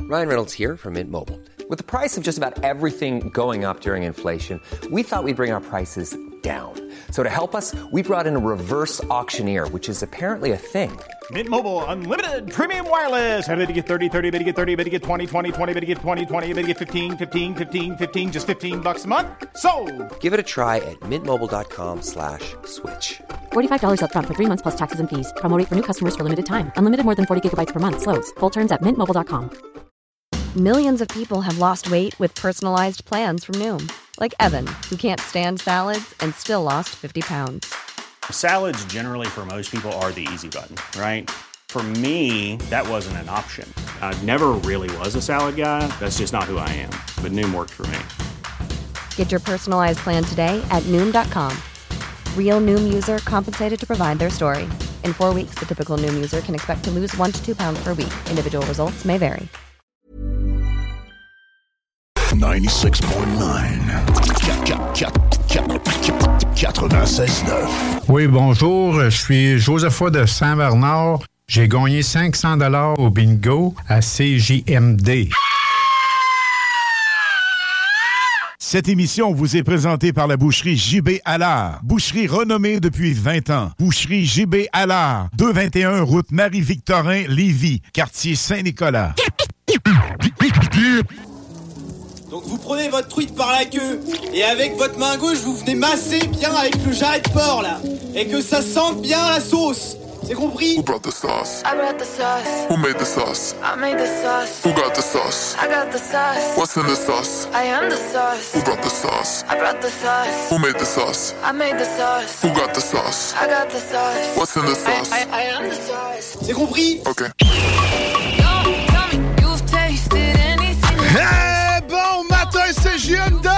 Ryan Reynolds here from Mint Mobile. With the price of just about everything going up during inflation, we thought we'd bring our prices down. So to help us, we brought in a reverse auctioneer, which is apparently a thing. Mint Mobile Unlimited Premium Wireless. How to get 30, 30, bit to get 30, bit to get 20, 20, 20, bit to get 20, 20, bit to get 15, 15, 15, 15, just $15 a month? Sold! Give it a try at mintmobile.com/switch. $45 up front for 3 months plus taxes and fees. Promo rate for new customers for limited time. Unlimited more than 40 gigabytes per month. Slows full terms at mintmobile.com. Millions of people have lost weight with personalized plans from Noom. Like Evan, who can't stand salads and still lost 50 pounds. Salads generally for most people are the easy button, right? For me, that wasn't an option. I never really was a salad guy. That's just not who I am. But Noom worked for me. Get your personalized plan today at Noom.com. Real Noom user compensated to provide their story. In 4 weeks, the typical Noom user can expect to lose 1 to 2 pounds per week. Individual results may vary. 96.9 96.9. Oui, bonjour, je suis Josepha de Saint-Bernard. J'ai gagné 500 $ au bingo à CJMD. Cette émission vous est présentée par la boucherie JB Allard. Boucherie renommée depuis 20 ans. Boucherie JB Allard, 221 route Marie-Victorin, Lévis, quartier Saint-Nicolas. Donc vous prenez votre truite par la queue et avec votre main gauche vous venez masser bien avec le jarret de porc là et que ça sente bien la sauce. C'est compris? Who brought the sauce? I brought the sauce. Who made the sauce? I made the sauce. Who got the sauce? I got the sauce. What's in the sauce? I am the sauce. Who brought the sauce? I brought the sauce. Who made the sauce? I made the sauce. Who got the sauce? I got the sauce. What's in the sauce? I am the sauce. C'est compris? Ok. Hey, bon matin, c'est JMD!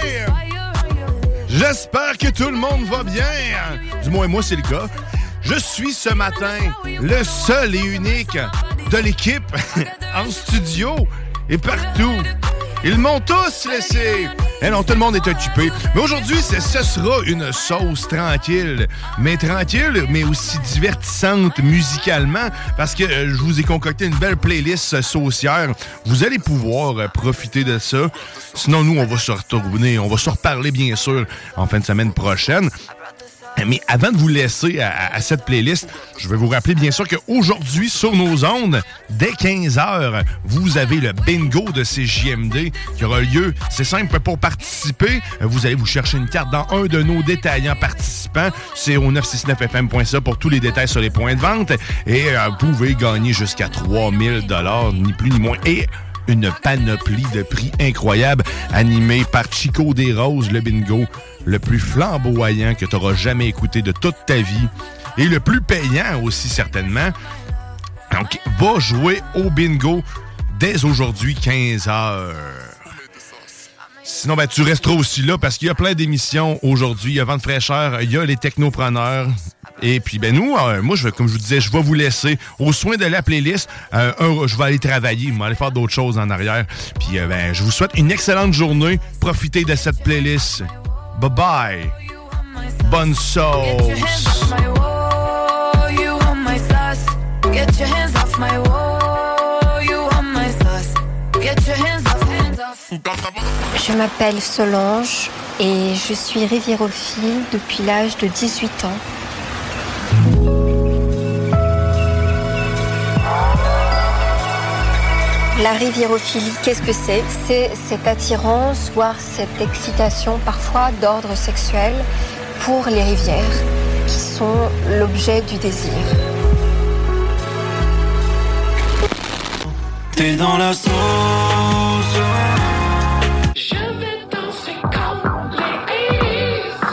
J'espère que tout le monde va bien. Du moins, moi, c'est le cas. Je suis ce matin le seul et unique de l'équipe en studio et partout. Ils m'ont tous laissé. Eh non, tout le monde est occupé. Mais aujourd'hui, ce sera une sauce tranquille, mais aussi divertissante musicalement, parce que je vous ai concocté une belle playlist saucière. Vous allez pouvoir profiter de ça. Sinon, nous, on va se retourner, on va se reparler, bien sûr, en fin de semaine prochaine. Mais avant de vous laisser à cette playlist, je vais vous rappeler bien sûr qu'aujourd'hui, sur nos ondes, dès 15h, vous avez le bingo de CJMD qui aura lieu. C'est simple, pour participer, vous allez vous chercher une carte dans un de nos détaillants participants. C'est au 969fm.ca pour tous les détails sur les points de vente. Et vous pouvez gagner jusqu'à 3000 $, ni plus ni moins. Et une panoplie de prix incroyables animée par Chico des Roses, le bingo le plus flamboyant que tu auras jamais écouté de toute ta vie et le plus payant aussi certainement. Donc, va jouer au bingo dès aujourd'hui, 15h. Sinon, tu resteras aussi là parce qu'il y a plein d'émissions aujourd'hui. Il y a Vent de fraîcheur, il y a les technopreneurs. Et puis, nous, moi, comme je vous disais, je vais vous laisser au soin de la playlist. Je vais aller travailler, je vais aller faire d'autres choses en arrière. Puis, je vous souhaite une excellente journée. Profitez de cette playlist. Bye-bye. Bonne sauce. Je m'appelle Solange et je suis riviérophile depuis l'âge de 18 ans. La riviérophilie, qu'est-ce que c'est? C'est cette attirance, voire cette excitation parfois d'ordre sexuel pour les rivières, qui sont l'objet du désir. T'es dans la sauce. Je vais danser comme les ladies.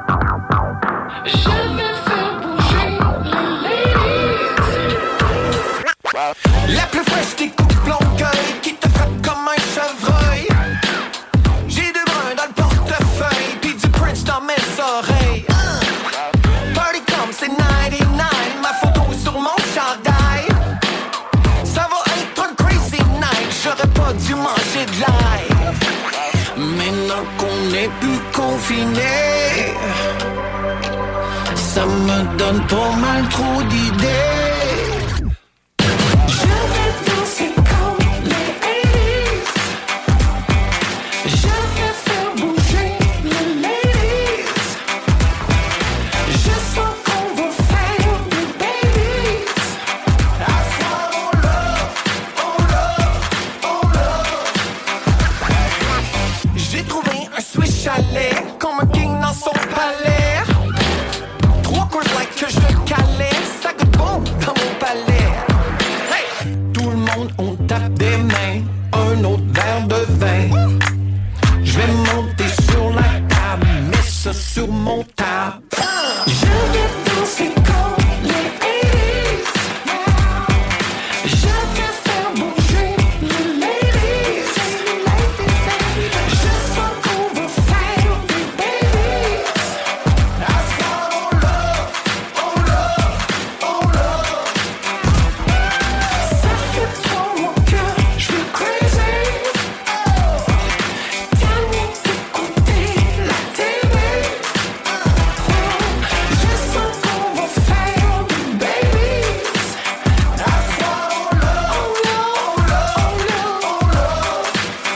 Je vais faire bouger les ladies. La plus fraîche des coupes longueuil qui te frappe comme un chevreuil. J'ai du brun dans le portefeuille puis du Prince dans mes oreilles. Party comme c'est 99, ma photo sur mon chandail. Ça va être un crazy night, j'aurais pas dû manger de l'ail. Maintenant qu'on est plus confiné, ça me donne pas mal trop d'idées. Je vais danser comme les mes mains un autre verre de vin. Je vais monter sur la table, mets ça sur mon table. Je vais danser comme les 80s. Je vais faire bouger les ladies. Je sens qu'on va faire des babies. That's what on love, on love, on love. Ça fait trop mon cœur, je suis crazy. Tellement d'écouter la TV. Je sens qu'on va faire des babies. That's what on love, on love, on love,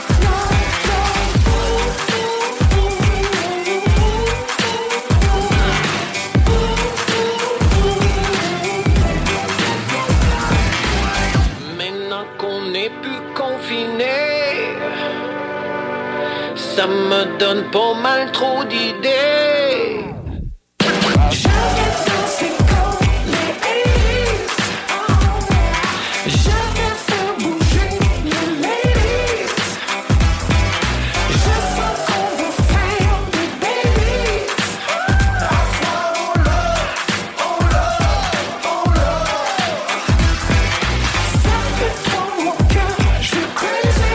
Maintenant qu'on n'est plus confiné, ça me donne pas mal trop d'idées. Je vais danser comme les 80s. Je vais faire bouger les ladies. Je sens qu'on va faire des babies. That's what on love, on love, on love. Ça fait trop mon cœur, je suis crazy.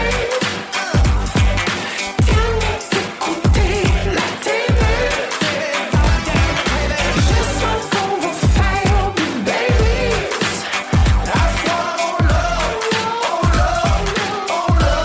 Tellement d'écouter la TV. Je sens qu'on va faire des babies. That's what on love, on love, on love.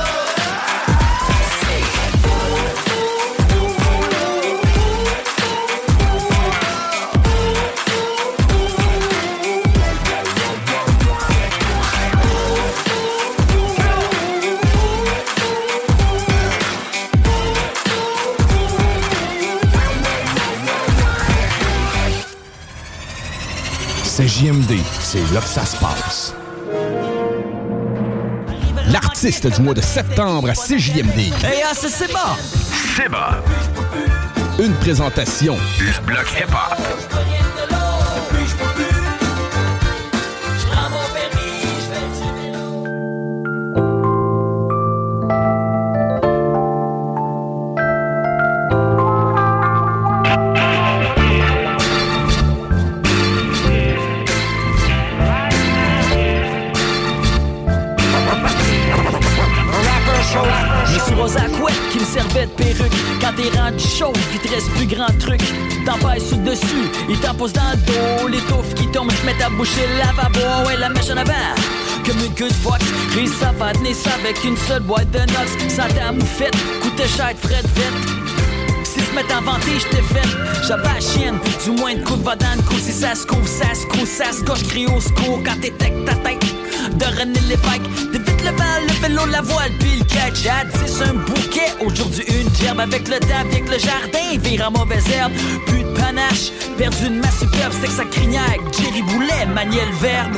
C'est JMD, c'est là que ça se passe. L'artiste du mois de septembre à CJMD. Hey, c'est bon! C'est bon. Une présentation du bloc hip-hop. Rosa couette qui me servait de perruque. Quand t'es rendu chaud, il te reste plus grand truc. T'en passes sous le dessus, il t'en pose dans le dos. Les touffes qui tombent, se mettent à boucher le lavabo. Ouais, la mèche en avant, comme une queue de fox. Réussis à faire tenir ça avec une seule boîte de nox. Sans ta moufette, coûtait cher de frais de vite. S'ils se mettent à vanter, j't'ai fait. J'avais la chienne, du moins de coup de va dans le cou. Si ça se couvre, ça se couvre, ça se gauche, crie au secours. Quand t'es avec ta tête de René Lévesque, t'évites le vent, le vélo, la voile, puis le catch. À 10, un bouquet, aujourd'hui une gerbe. Avec le temps, avec le jardin, vire en mauvaise herbe. Plus de panache, perdu une masse superbe. C'est que ça crinière, Jerry Boulet, maniait le verbe.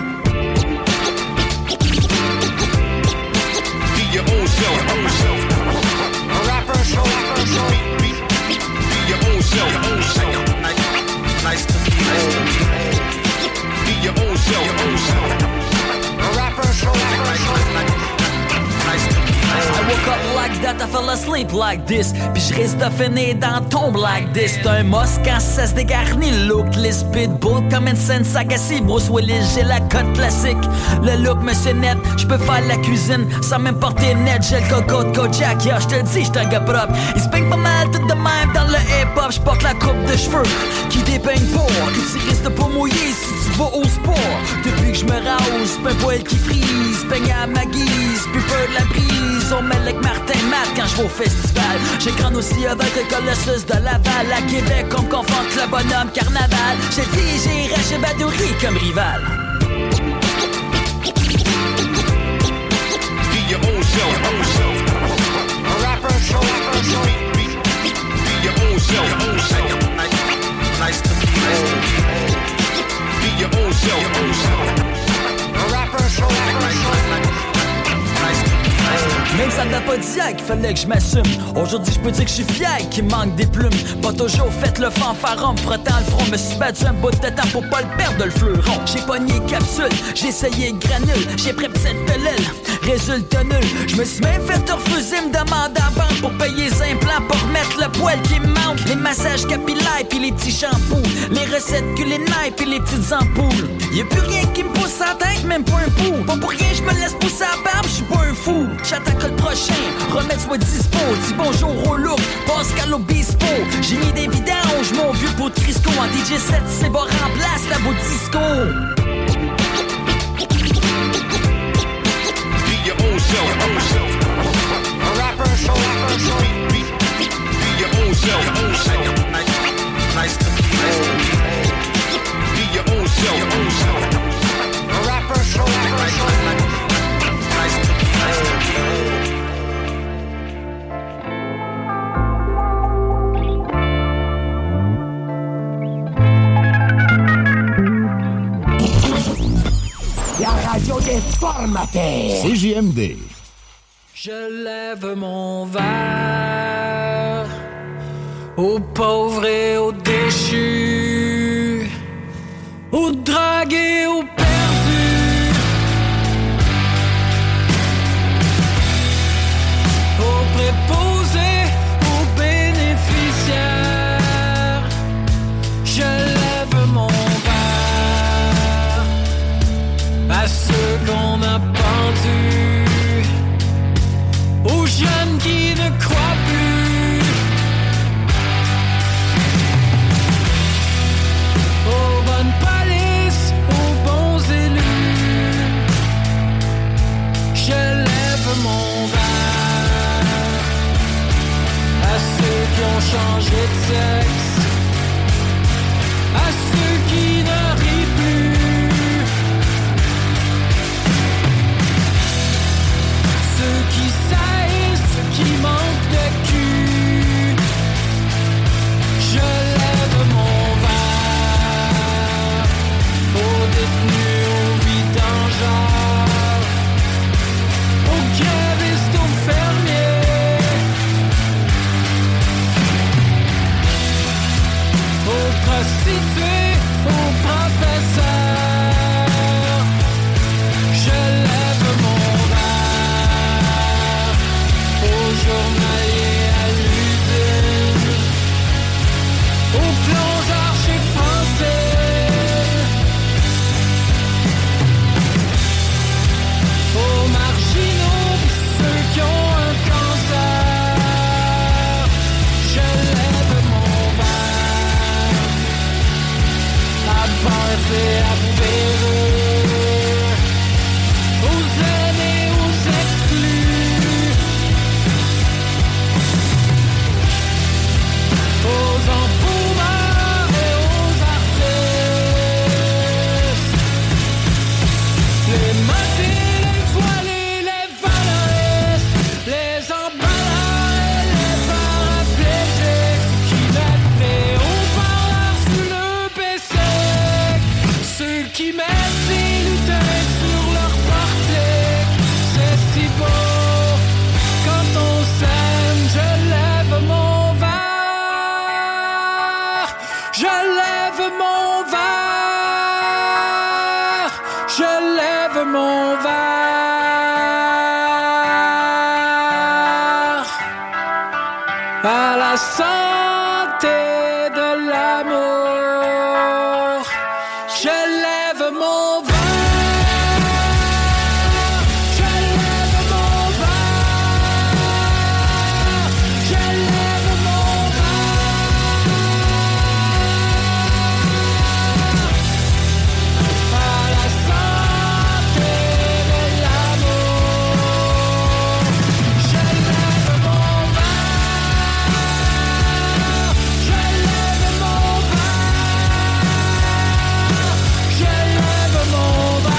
Be your own self, rapper show, be your own self, nice to meet you. Be your own self, rapper show, nice to meet you. I woke up like that, I fell asleep like this. Puis je risque de finir dans tombe like this. C'est un mosque quand ça se dégarnit. Look, les speedboat comme une scène Sagassi. Bruce Willis, j'ai la cote classique. Le look, monsieur net, je peux faire la cuisine sans même porter net. J'ai le coco de Kojak, yeah, je te le dis, j'suis un gars propre. Ils se peignent pas mal tout de même dans le hip-hop. J'porte la coupe de cheveux qui dépeigne pour que tu risques de pas mouiller si tu vas au sport. Depuis que je me rase, c'est un poil qui frise. Peigne à ma guise, plus peur de la brise. On mêle avec Martin Matt quand je vais au festival. J'écrane aussi avec le Colossus de Laval. À Québec, on me confronte le bonhomme carnaval. J'ai dit, j'irai chez Badouri comme rival. Be your own self, rapper show, be your own self, nice to meet you. Be your own self, rapper show, nice to meet you. Même ça n'a pas d'hier qu'il fallait que je m'assume. Aujourd'hui je peux dire que je suis fier qu'il manque des plumes. Pas toujours fait le fanfaron, me frottant le front. Me suis battu un bout de temps pour pas le perdre le fleuron. J'ai pogné capsule, j'ai essayé granule. J'ai pris cette pelule, résultat nul. Je me suis même fait refuser, me demander à banque pour payer les implants, pour remettre le poil qui me manque. Les massages capillaires puis les petits shampoos, les recettes culinaires puis les petites ampoules. Y'a plus rien qui me pousse à la tête, même pas un pouls. Pas pour rien je me laisse pousser à la barbe, j'suis pas un fou. J'attaque le prochain, remets-toi dispo. Dis bonjour au look, Pascal Obispo. J'ai mis des vidanges, mon vieux pot de Crisco. En DJ7, c'est bon, remplace la beau disco. Be your own self. A rapper show. Be your own self. Nice to meet you. Be your own self. A rapper show. Nice to meet you. La radio des formateurs. CJMD. Je lève mon verre aux pauvres et aux déchus, aux dragués, aux perdus, aux préposés, aux bénéficiaires. Je lève mon verre à ceux qu'on a pendus, aux jeunes qui ne croient plus, aux bonnes polices, aux bons élus. Je lève mon verre à ceux qui ont changé de sexe, à ceux qui ne rient plus, ceux qui saillissent, qui manquent de cul. Je lève mon verre aux détenus, aux vidangeurs, aux grévistes, aux fermiers, aux prostituées, aux professeurs. Je lève mon verre aux journaliers à l'usine, aux plongeurs chez Français, aux marginaux, ceux qui ont un cancer. Je lève mon verre à Barth et à Péreux, aux aînés, aux exclus, aux empoumeurs et aux artistes, les matés, les voilés, les valoristes, les emballeurs et les paraplégiques qui mettent des haut-parleurs sous le PC, ceux qui mettent des lutins sur leur portique. C'est si beau quand on s'aime. Je lève mon verre, je lève mon verre, je lève mon verre à la santé de l'amour. Je lève mon verre, je lève mon verre, je lève mon verre à la santé de l'amour. Je lève mon verre, je lève mon verre, je lève mon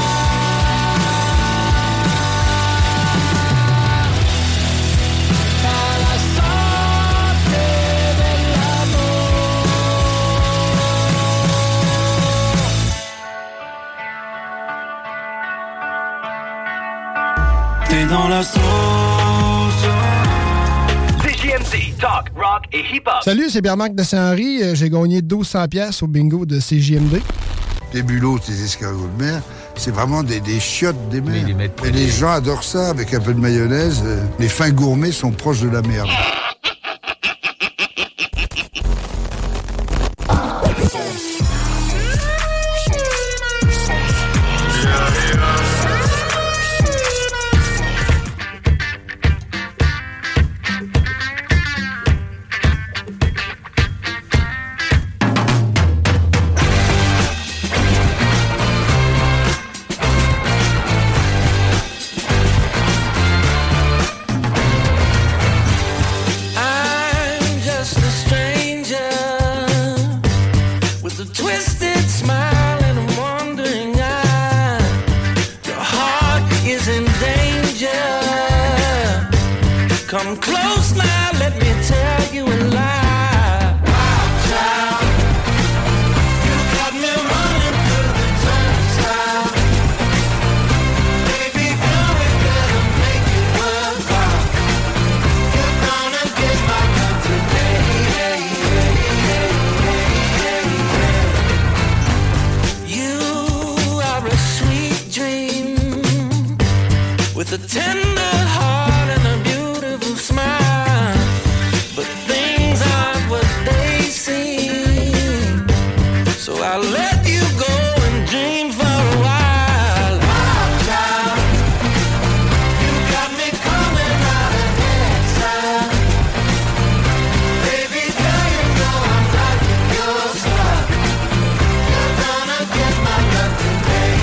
verre à la santé de l'amour. T'es dans la sauce. CJMD, talk, rock et hip-hop. Salut, c'est Pierre-Marc de Saint-Henri. J'ai gagné 1200$ au bingo de CJMD. Des bulots, tes escargots de mer, c'est vraiment des chiottes des mers. Et les gens adorent ça avec un peu de mayonnaise. Les fins gourmets sont proches de la merde. Come close now, let me tell you a lie. Wild child, you got me running through the turnstile. Baby girl, we gotta make it worthwhile. You're gonna get my love today. You are a sweet dream with a tender heart and a beautiful smile, but things aren't what they seem. So I'll let you go and dream for a while. Wild child, you got me coming out of exile. Baby girl, you know I'm liking your style. You're gonna get my love today.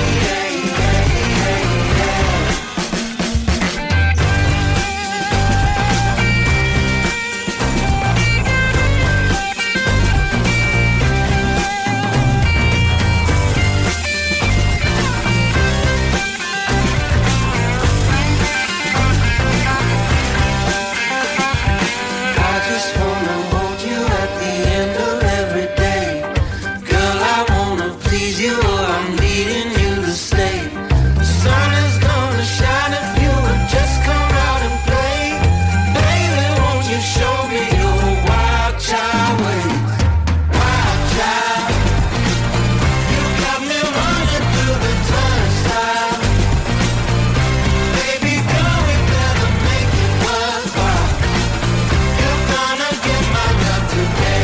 I just wanna hold you at the end of every day. Girl, I wanna please you or I'm needing you to stay. The sun is gonna shine if you would just come out and play. Baby, won't you show me your wild child ways? Wild child, you got me running through the turnstile. Baby girl, we gotta make it worthwhile. You're gonna get my love today.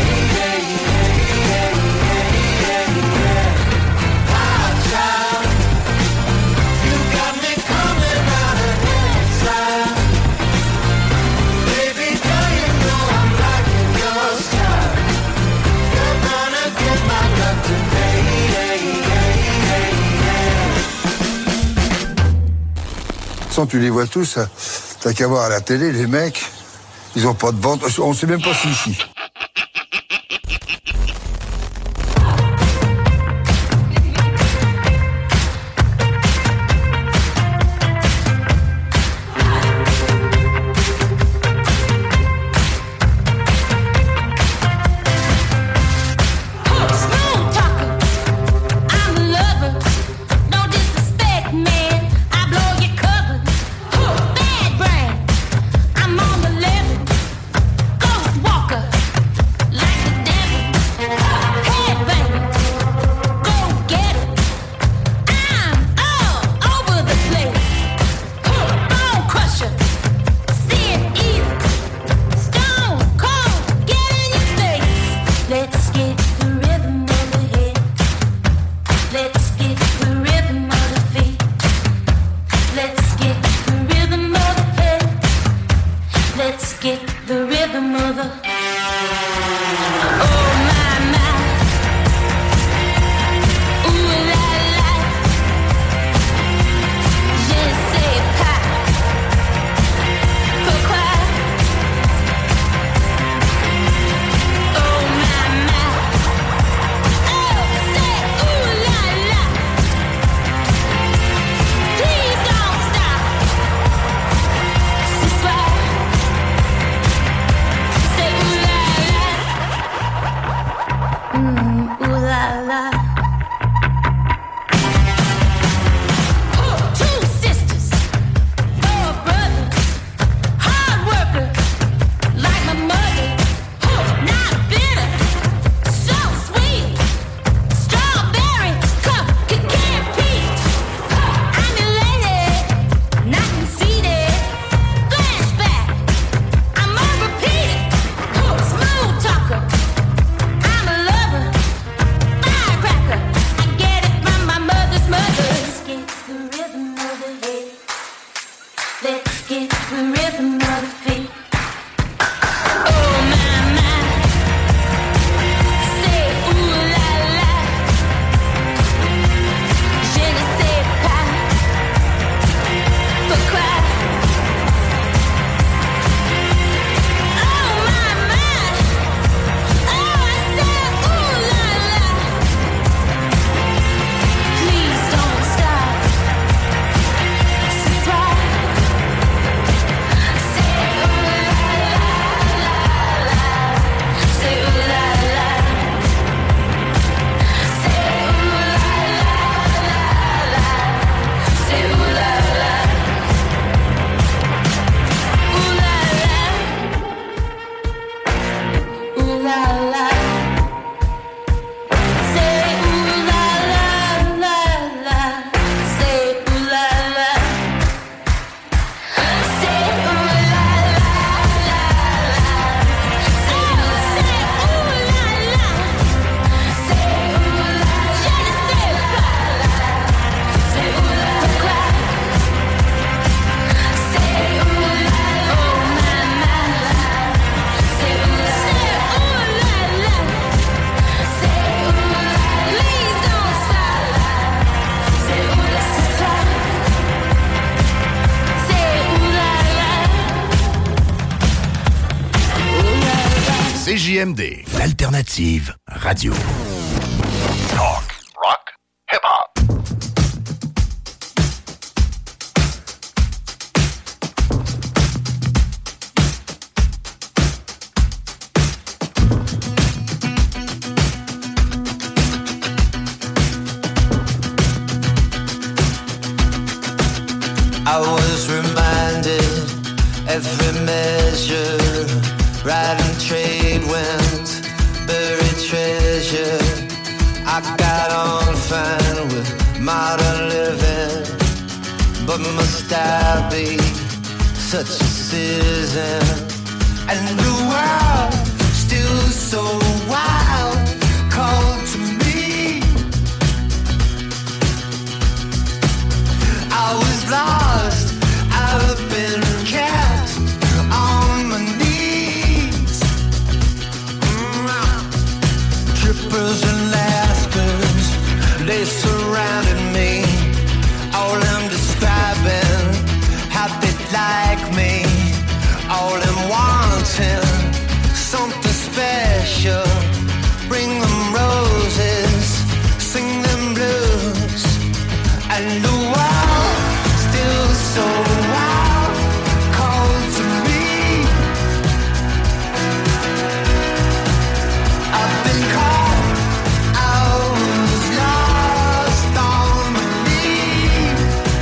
Wild child, you got me coming out of exile. Baby girl, you know I'm liking your style. You're gonna get my love today. Sans tu les vois tous, t'as qu'à voir à la télé, les mecs, ils ont pas de ventre, on sait même pas s'ils chient. Smooth talker, I'm a lover. No disrespect, man. I blow your cover. Bad brain, I'm on the level. Ghost walker, like the devil. Headbanger, go get it. I'm all over the place. Bone crusher, see it easy. Stone cold, get in your face. Let's get the rhythm of the head. Let's get the rhythm of the feet. Let's get the rhythm of the head. Let's get the rhythm of the. Oh my my. Ooh la la. Je sais pas pourquoi. Oh my my. Oh say ooh la la. Please don't stop. Ce soir. Say ooh la la. another fate. Oh my, my. Say ooh la la. Je ne sais pas pourquoi. Oh my, my. Oh, I said ooh la la. Please don't stop. Ce soir. CJMD, l'alternative radio. Talk, rock, hip-hop. I was reminded every measure, riding trade winds, buried treasure. I got on fine with modern living, but must I be such a citizen? And the world still so wild, cold to me. I was lost, I've been kept on my knees. Trippers and Alaskans, they surrounded me. All them describing how they like me. All them wanting something special. Bring them roses, sing them blues. And the world still so wild, cold to me. I've been caught, I was lost on my knees.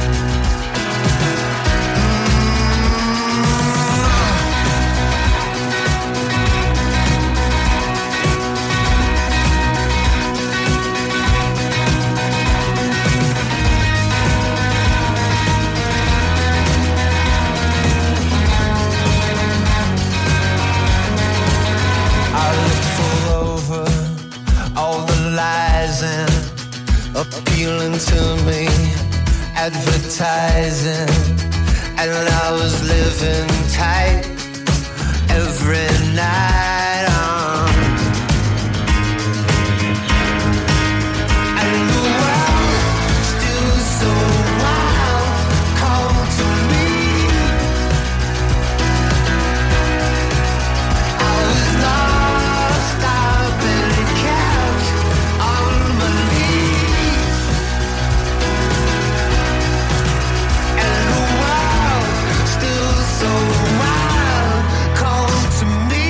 I looked all over, all the lies and appealing to me, advertising, and I was living tight every night. And the world still so wild, cold to me. I was lost, I've been kept on my knees. And the world still so wild, cold to me.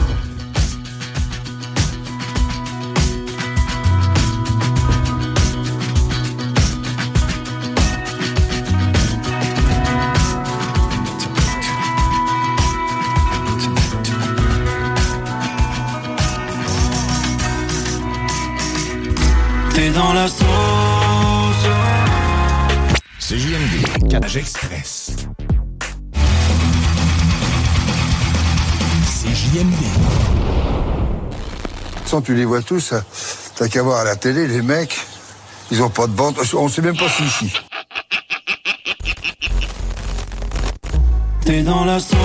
T'es dans la sauce. CJMD, Canage Express. CJMD. Sans tu les vois tous, t'as qu'à voir à la télé, les mecs, ils ont pas de ventre, on sait même pas si ici. T'es dans la sauce.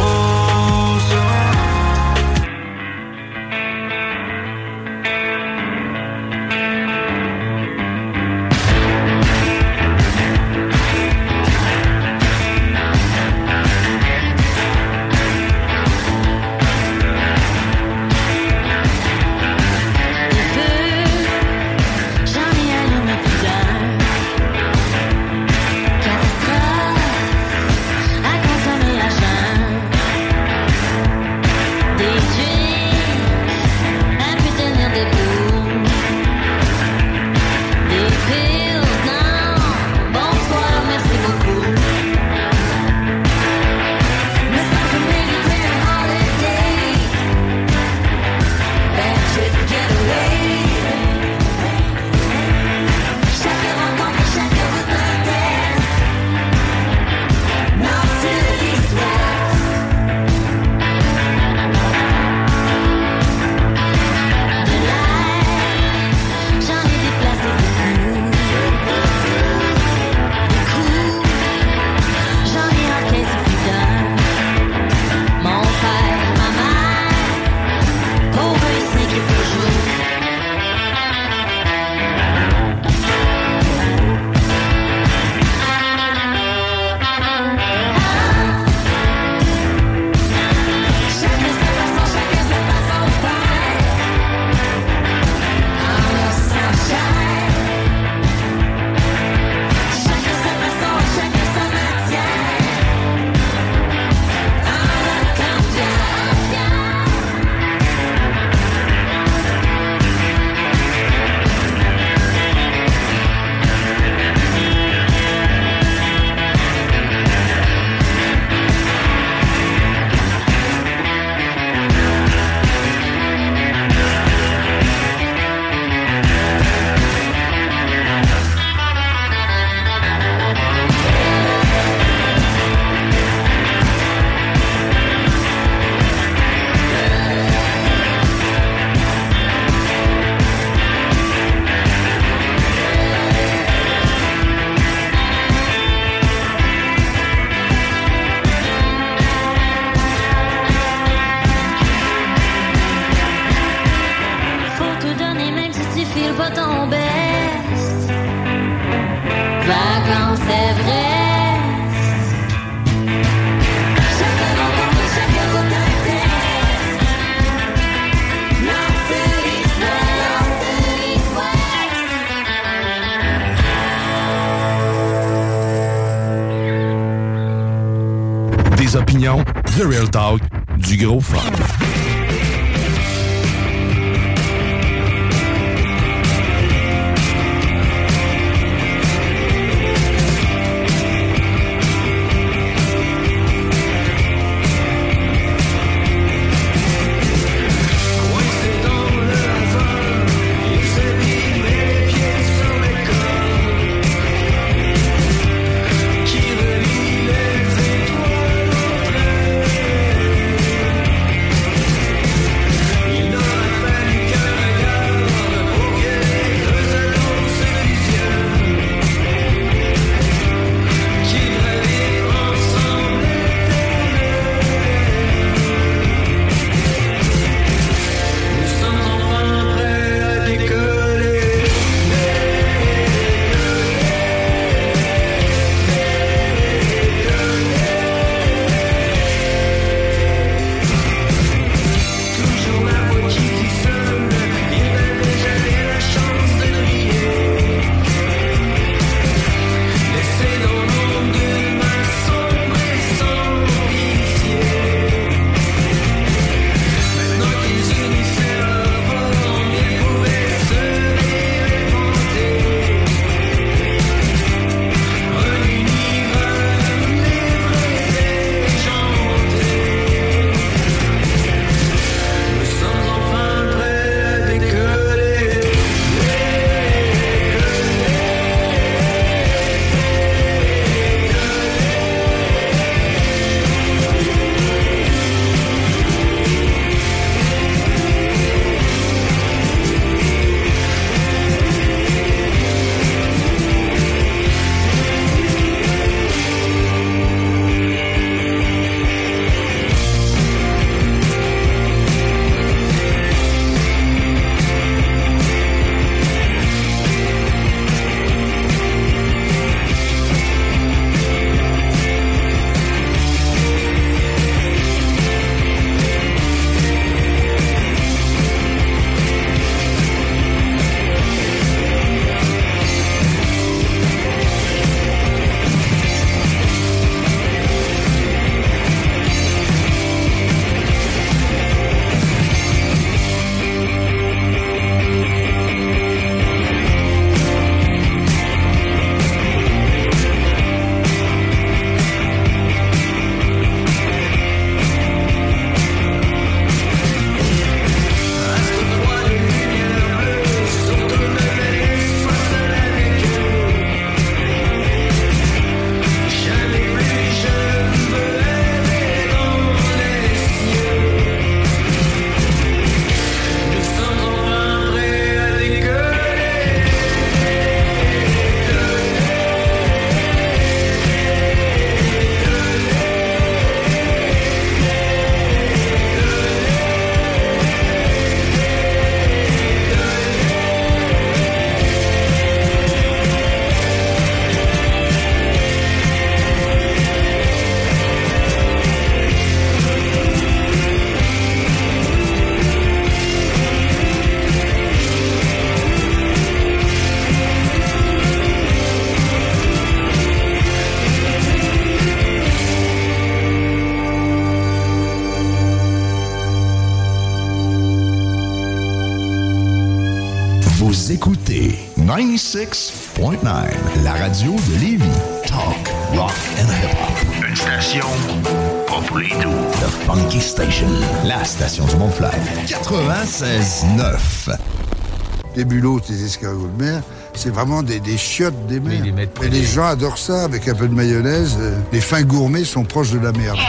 Des opinions, The Real Talk, du gros fun. Vous écoutez 96.9, la radio de Lévis. Talk, rock and hip-hop. Une station pas pour les doux. The Funky Station, la station du Mont-Flair. 96.9. Les bulots, les escargots de mer, c'est vraiment des chiottes des mers. Et les gens adorent ça avec un peu de mayonnaise. Les fins gourmets sont proches de la merde.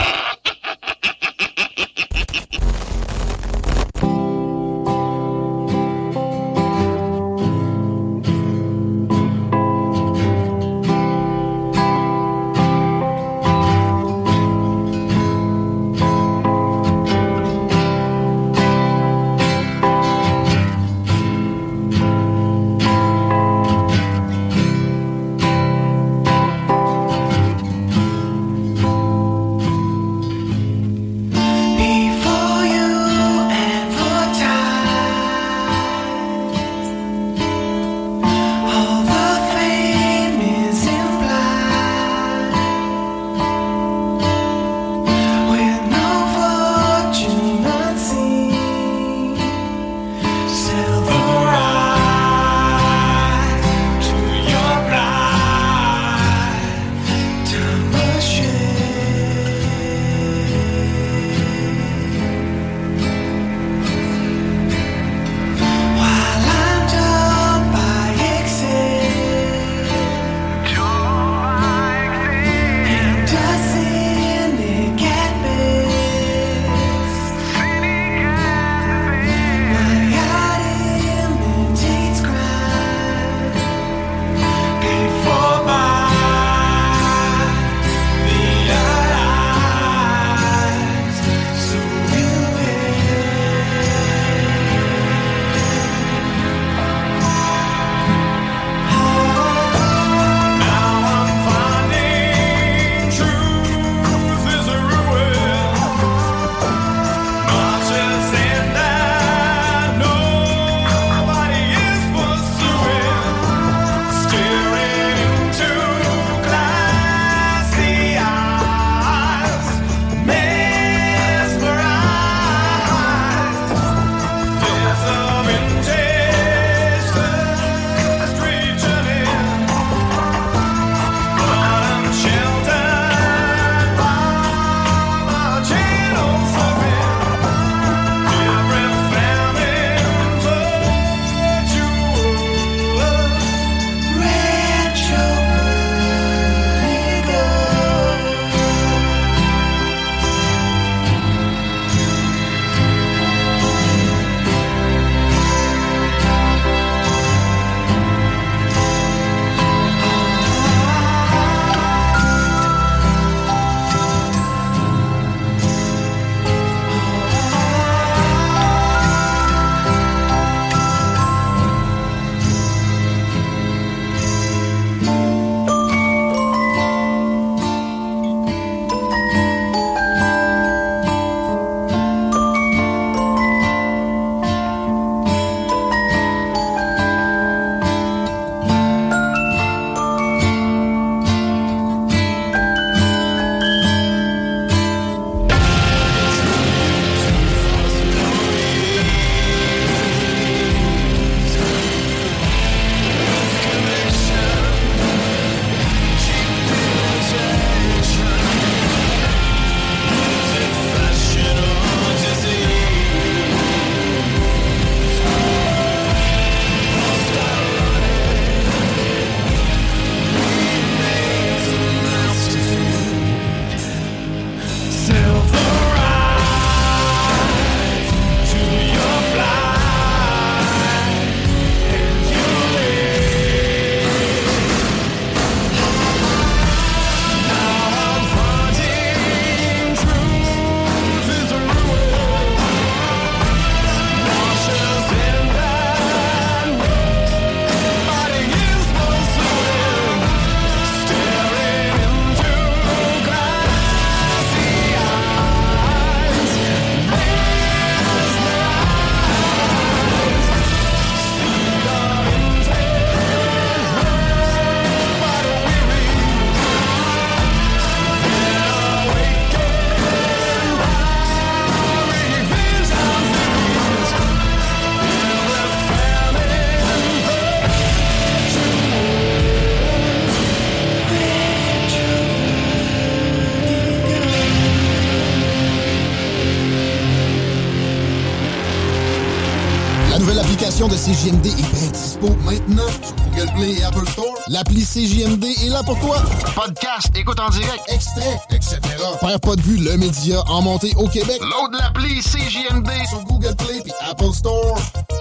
nouvelle application de CJMD est bien dispo maintenant sur Google Play et Apple Store. L'appli CJMD est là pour toi. Podcast, écoute en direct, extrait, etc. Perds pas de vue, le média en montée au Québec. Load l'appli CJMD sur Google Play et Apple Store.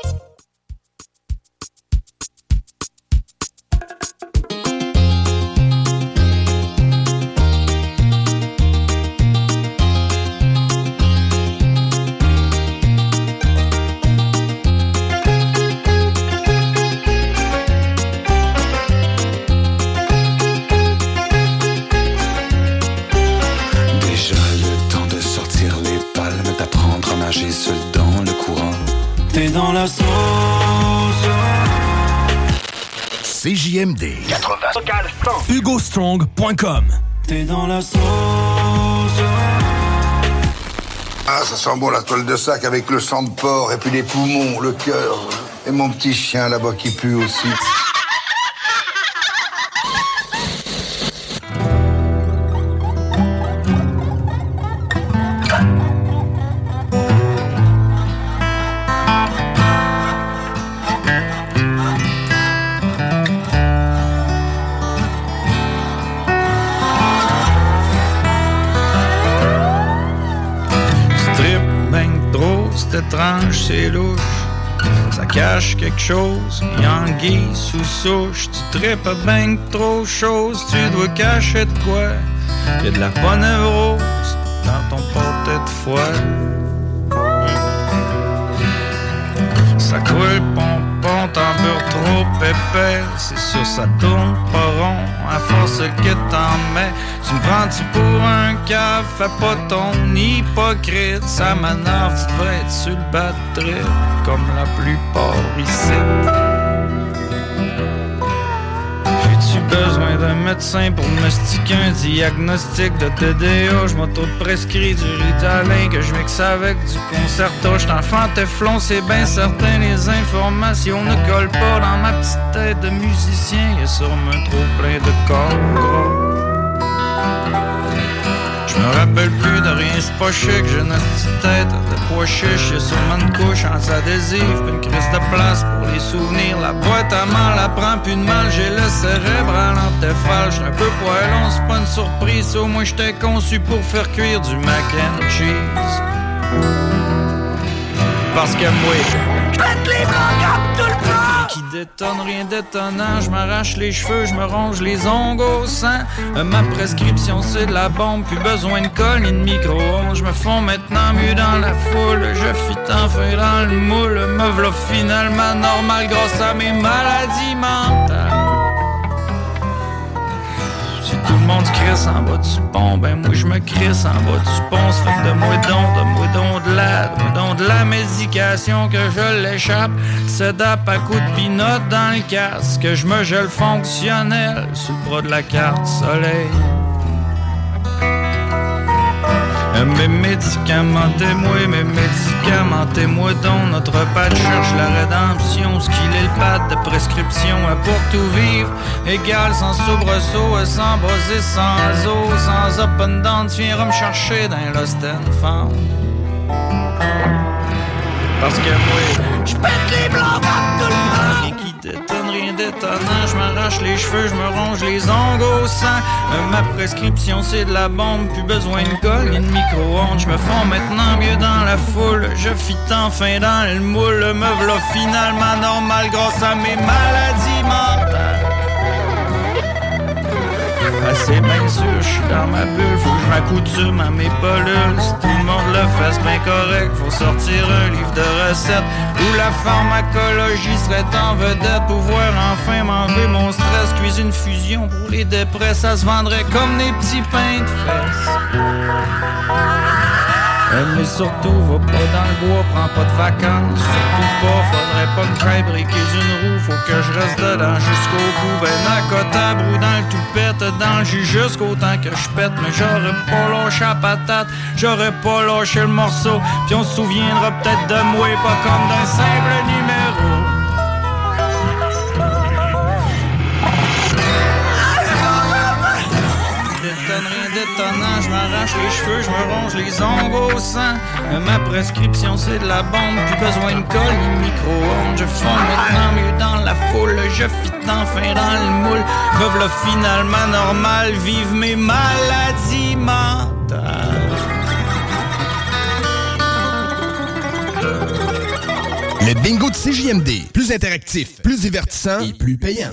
Seul dans le courant. T'es dans la sauce. CJMD 80. HugoStrong.com. T'es dans la sauce. Ah, ça sent bon la toile de sac avec le sang de porc et puis les poumons, le cœur. Et mon petit chien là-bas qui pue aussi. Étrange, c'est louche, ça cache quelque chose, Yangui sous souche, tu tripes ben trop chose, tu dois cacher de quoi, y'a de la bonne rose dans ton porte de foie. Ça coule pompon, t'en beurre trop épais, c'est sûr ça tourne pas rond, à force que t'en mets, tu me prends-tu pour un cave, fais pas ton hypocrite, ça m'énerve, tu devrais être sur le bad trip, comme la plupart ici. J'ai-tu besoin d'un médecin pour me sticker un diagnostic de TDA? Je m'auto-prescris du Ritalin que je mixe avec du Concerta. J'suis enfant Teflon, c'est bien certain, les informations ne collent pas dans ma petite tête de musicien. Y'a sûrement trop plein de corps gras. Je me rappelle plus de rien, c'est pas chic, j'ai une petite tête de pois chiche, y'a sûrement une couche anti-adhésive, puis une crise de place pour les souvenirs. La boîte à mal, elle prend plus de mal, j'ai le cérèbre à l'antéphale, j'suis un peu poilon, c'est pas une surprise, au moins j'étais conçu pour faire cuire du mac and cheese. Parce que moi, j'pète les blancs comme tout le monde. Qui détonne, rien d'étonnant, je m'arrache les cheveux, je me ronge les ongles au sang. Ma prescription c'est de la bombe, plus besoin de colle ni de micro-ondes. Je me fonds maintenant mieux dans la foule, je fit enfin dans le moule. Me v'là finalement normal grâce à mes maladies mentales. Si tout le monde se crisse en bas du pont, ben moi je me crisse en bas du pont. Ça fait que de moi don de la médication que je l'échappe. Sedap à coups de pinotte dans le casque, que je me gèle fonctionnel sur le bras de la carte soleil. Mes médicamentez-moi donc. Notre pad cherche la rédemption. Ce qu'il est le pad de prescription pour tout vivre. Égal, sans soubresaut, sans bosser, sans eau, sans up and down. Tu viendras me chercher dans Lost and Found. Parce que moi, j'pète les blancs comme tout le monde. Et qui détonne, rien d'étonnant. J'm'arrache les cheveux, j'me ronge les ongles au sang. Ma prescription c'est de la bombe. Plus besoin de colle ni de micro-ondes. J'me fonds maintenant mieux dans la foule. Je fit enfin dans le moule. Me v'là finalement normal grâce à mes maladies mentales. C'est bien sûr, je suis dans ma bulle, faut que je m'accoutume à mes polules. Si tout le monde le fait, c'est bien correct, faut sortir un livre de recettes où la pharmacologie serait en vedette. Pouvoir enfin m'enlever mon stress, cuisine fusion pour les dépresses, ça se vendrait comme des petits pains de fesses. Mais surtout, va pas dans le bois, prends pas de vacances. Surtout pas, faudrait pas que j'aille briquer une roue. Faut que je reste dedans jusqu'au bout. Ben à côté, brou dans le toupette, dans le jus jusqu'au temps que je pète. Mais j'aurais pas lâché la patate, j'aurais pas lâché le morceau. Puis on se souviendra peut-être de moi, pas comme d'un simple numéro. Rien d'étonnant, je m'arrache les cheveux, je me ronge les ongles au sang. Ma prescription c'est de la bombe, plus besoin de colle ni micro-ondes. Je fonds maintenant mieux dans la foule, je fit enfin dans le moule. Me v'là finalement normal, vive mes maladies mentales. Le bingo de CJMD, plus interactif, plus divertissant et plus payant.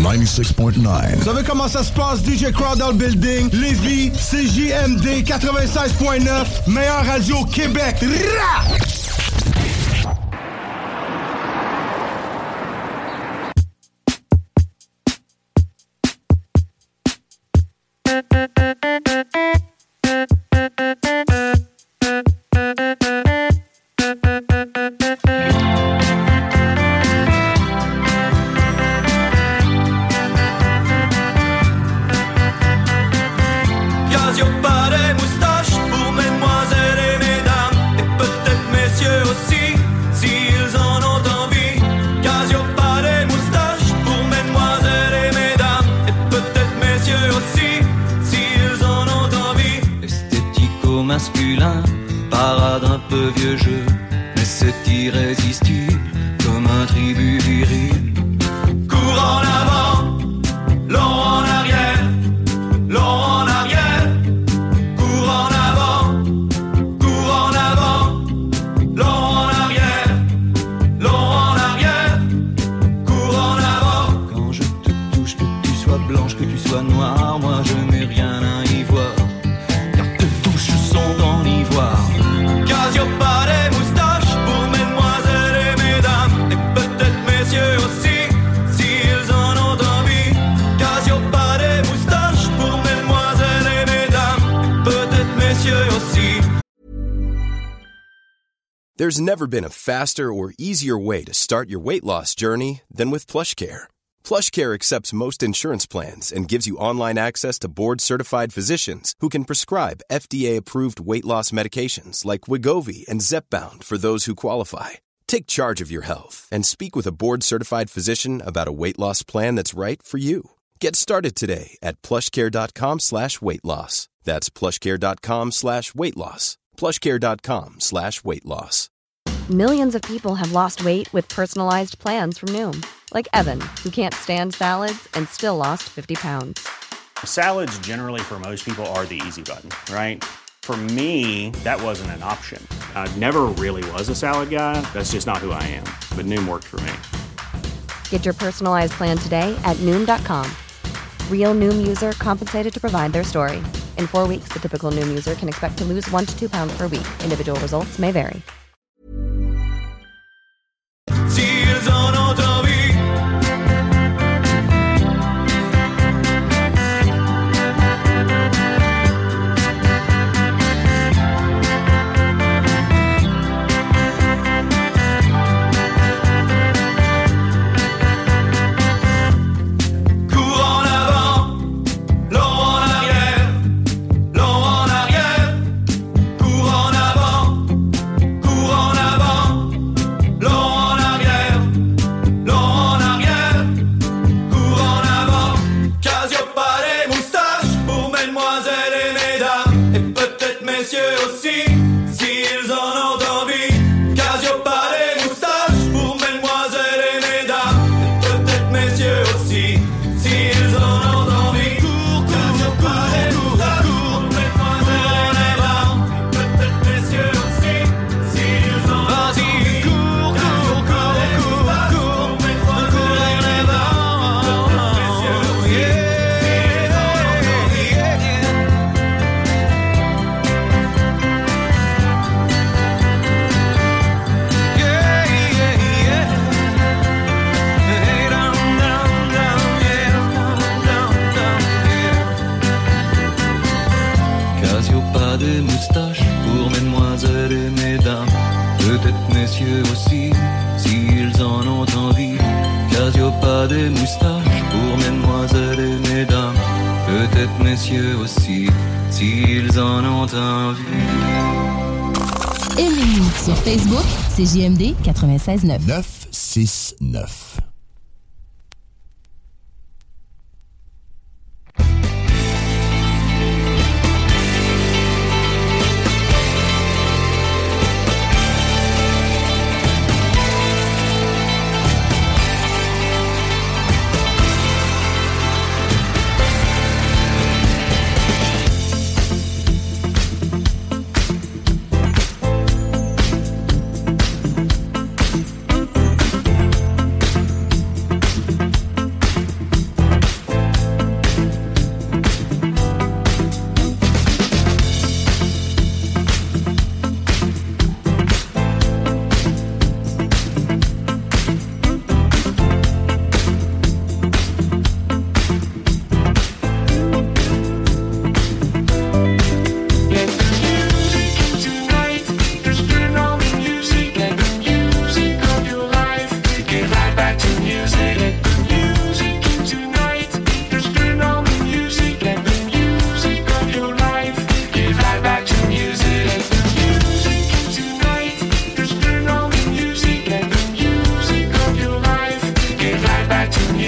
96.9. Vous savez comment ça se passe? DJ Crowd dans le building. Lévis, CJMD 96.9. Meilleure radio Québec. Rah! Casio pas des moustaches pour mesdemoiselles et mesdames, et peut-être messieurs aussi, s'ils en ont envie. Casio pas des moustaches pour mesdemoiselles et mesdames, et peut-être messieurs aussi, s'ils en ont envie. Esthético-masculin, parade un peu vieux jeu, mais c'est irrésistible comme un tribut viril. Cours en avant, long en arrière, long en arrière. Cours en avant, long en arrière, long en arrière. Cours en avant. Quand je te touche, que tu sois blanche, que tu sois noire, moi je n'ai rien à y voir, car tes touches sont dans l'ivoire. Casio pas des moustaches pour mesdemoiselles et mesdames, et peut-être messieurs aussi, s'ils en ont envie. Casio pas des moustaches pour mesdemoiselles et mesdames, peut-être messieurs aussi. There's never been a faster or easier way to start your weight loss journey than with PlushCare. PlushCare accepts most insurance plans and gives you online access to board-certified physicians who can prescribe FDA-approved weight loss medications like Wegovy and Zepbound for those who qualify. Take charge of your health and speak with a board-certified physician about a weight loss plan that's right for you. Get started today at plushcare.com/weight loss. That's plushcare.com/weight loss. plushcare.com/weight loss. Millions of people have lost weight with personalized plans from Noom, like Evan, who can't stand salads and still lost 50 pounds. Salads generally for most people are the easy button, right? For me, that wasn't an option. I never really was a salad guy. That's just not who I am. But Noom worked for me. Get your personalized plan today at Noom.com. Real Noom user compensated to provide their story. In 4 weeks, the typical Noom user can expect to lose 1 to 2 pounds per week. Individual results may vary. S'ils en ont envie. Cours en avant, long en arrière, long en arrière. Cours en avant, long en arrière, long en arrière. Cours en avant. Casio pas des moustaches pour mesdemoiselles et mesdames, et peut-être messieurs aussi, s'ils en ont envie. Casio pas des moustaches pour mesdemoiselles et mesdames, et peut-être messieurs aussi, s'ils en ont envie. Cours, Casio pas des moustaches pour mesdemoiselles et mesdames, et peut-être messieurs aussi, s'ils en ont envie. Cours, Casio pas des moustaches pour mesdemoiselles et mesdames, peut-être messieurs aussi, s'ils en ont envie. Casio pas des moustaches pour mesdemoiselles et mesdames, peut-être messieurs aussi, s'ils en ont envie. Casio pas des moustaches pour mesdemoiselles et mesdames, peut-être messieurs aussi, s'ils en ont envie. Aimez-nous sur Facebook, c'est JMD 96.9. 969.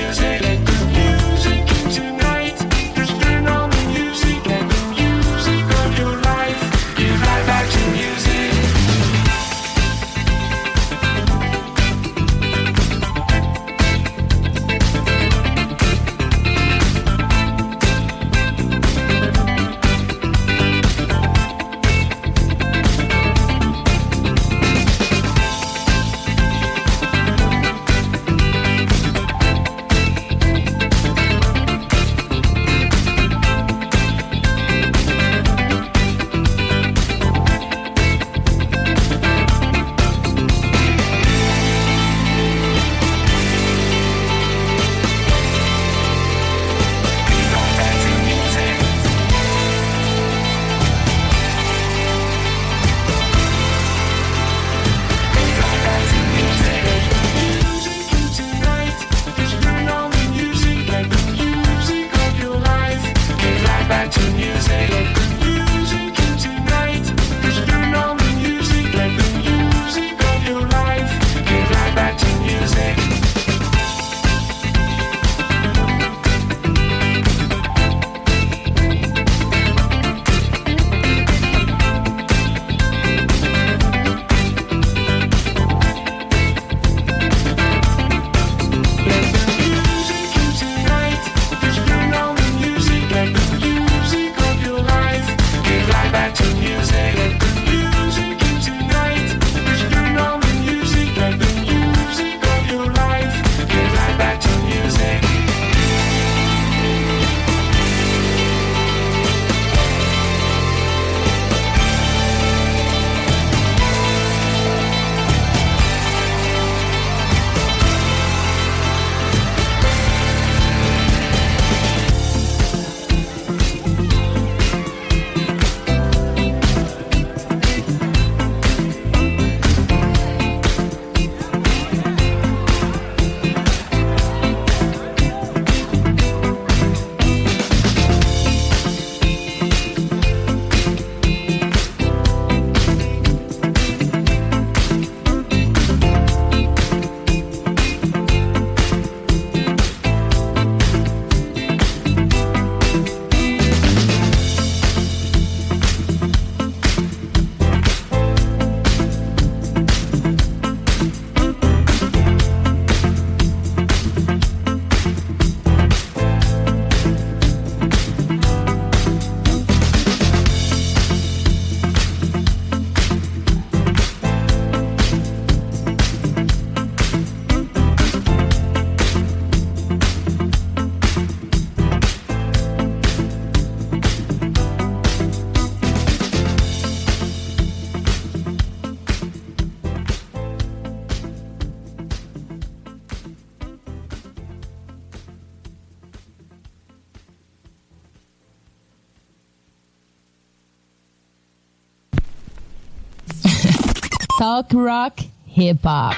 Talk rock, hip hop.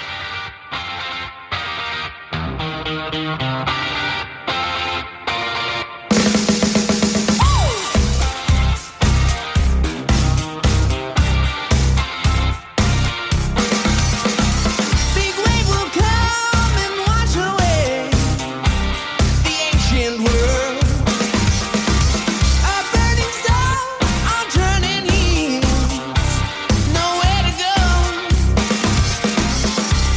Nowhere to go.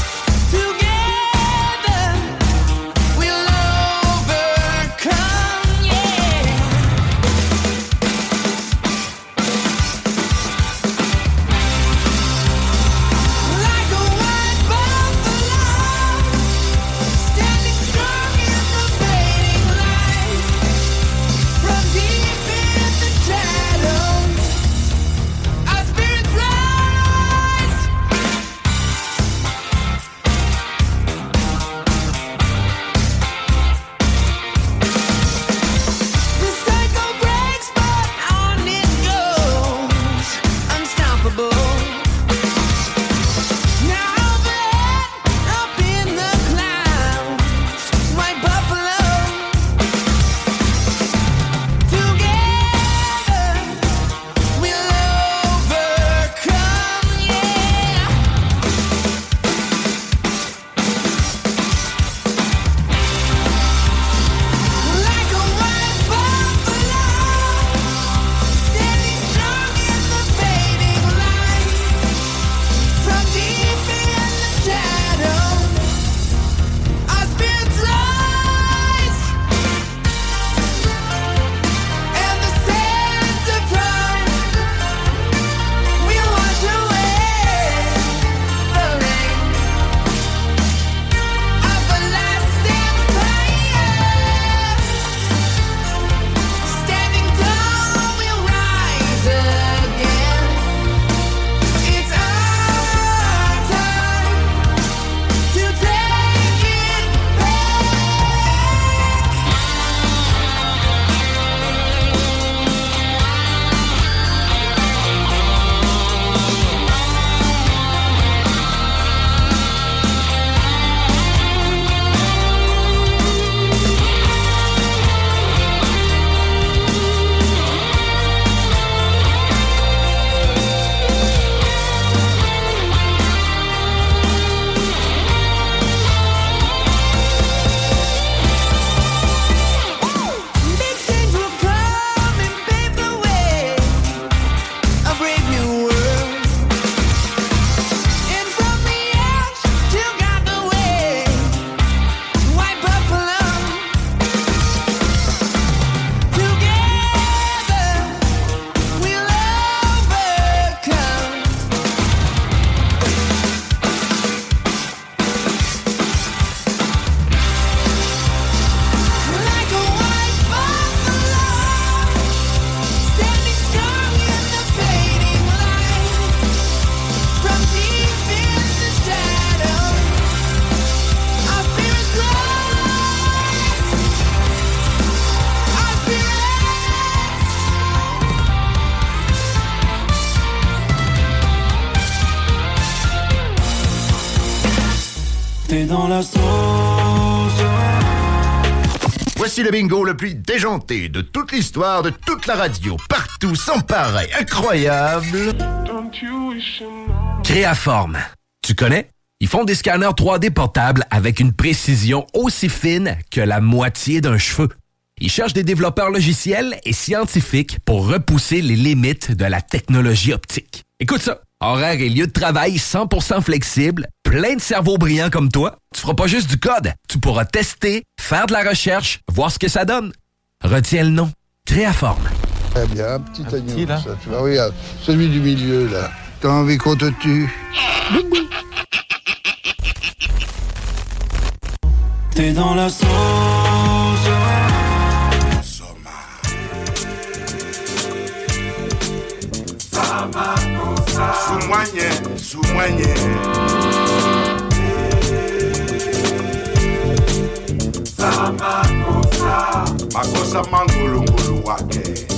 T'es dans la sauce. Voici le bingo le plus déjanté de toute l'histoire, de toute la radio, partout, sans pareil, incroyable. Créaforme. Tu connais? Ils font des scanners 3D portables avec une précision aussi fine que la moitié d'un cheveu. Ils cherchent des développeurs logiciels et scientifiques pour repousser les limites de la technologie optique. Écoute ça. Horaire et lieu de travail 100% flexible, plein de cerveaux brillants comme toi. Tu feras pas juste du code, tu pourras tester, faire de la recherche, voir ce que ça donne. Retiens le nom. Créaforme. Très bien, un petit agneau, ça. Tu vois, regarde, celui du milieu, là. T'as envie qu'on te tue? T'es dans la sauce. Sous-moigné. Makosa mangolongolo wake.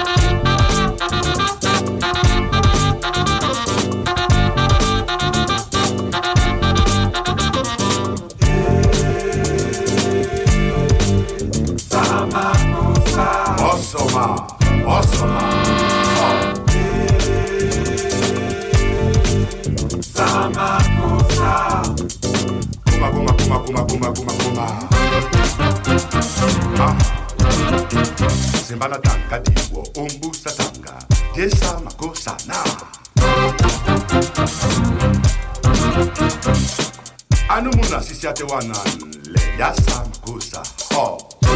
Osoma. Kuma. Simbana tanga diwo, umbusa tanga, yesa makosa na. Anumuna sisiate wanan, le yasa makosa ho.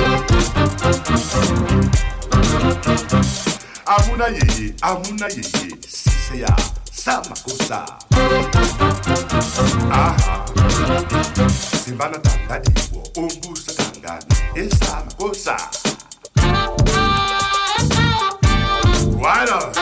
Amuna yeye, siseya, samakosa. Aha. Simbana tanga diwo, umbusa tanga, yesa makosa. Why not?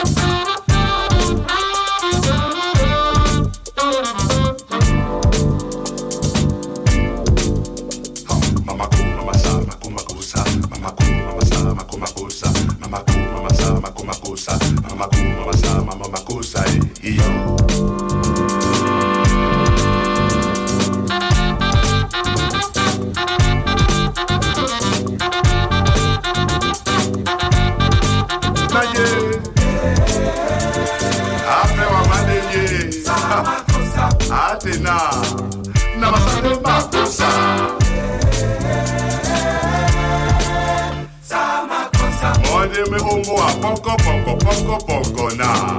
Atena, namasane makosa. Mwade me omo a poko na.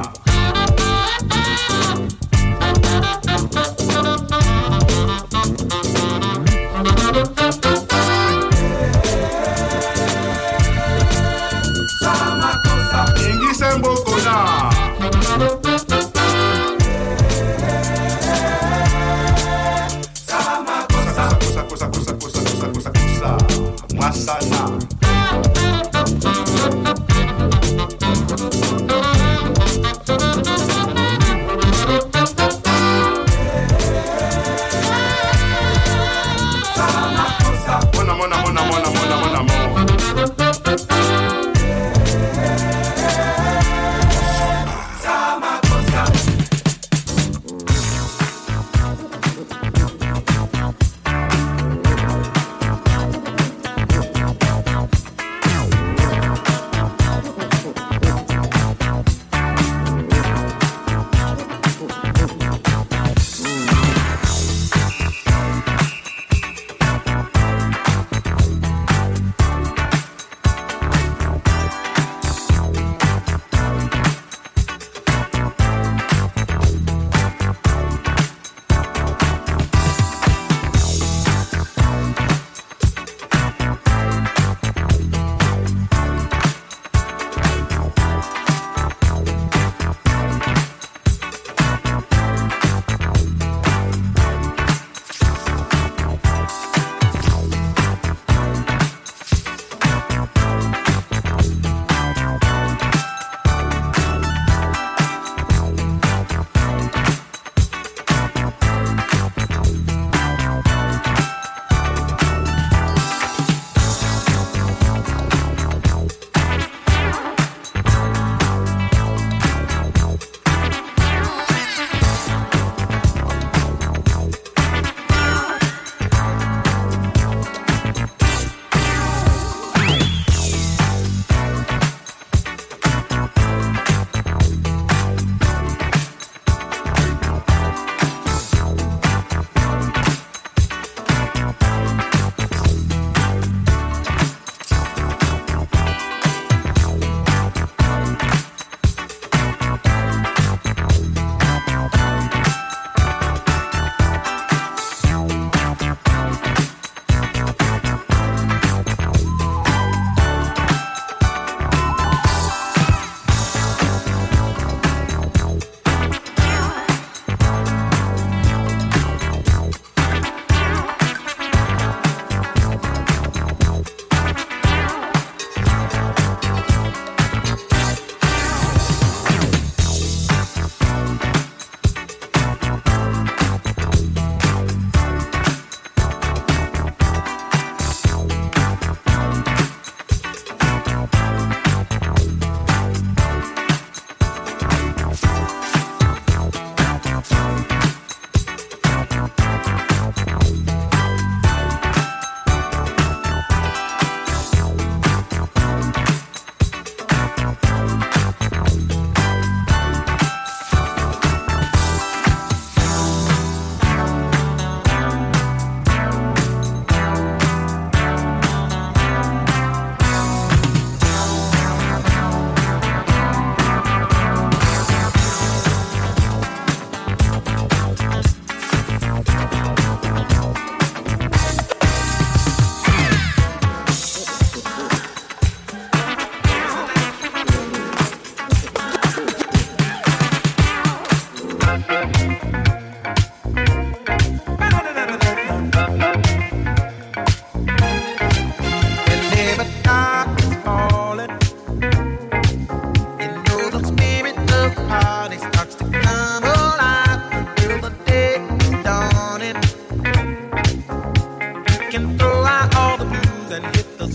Ingi semboko na. Masana.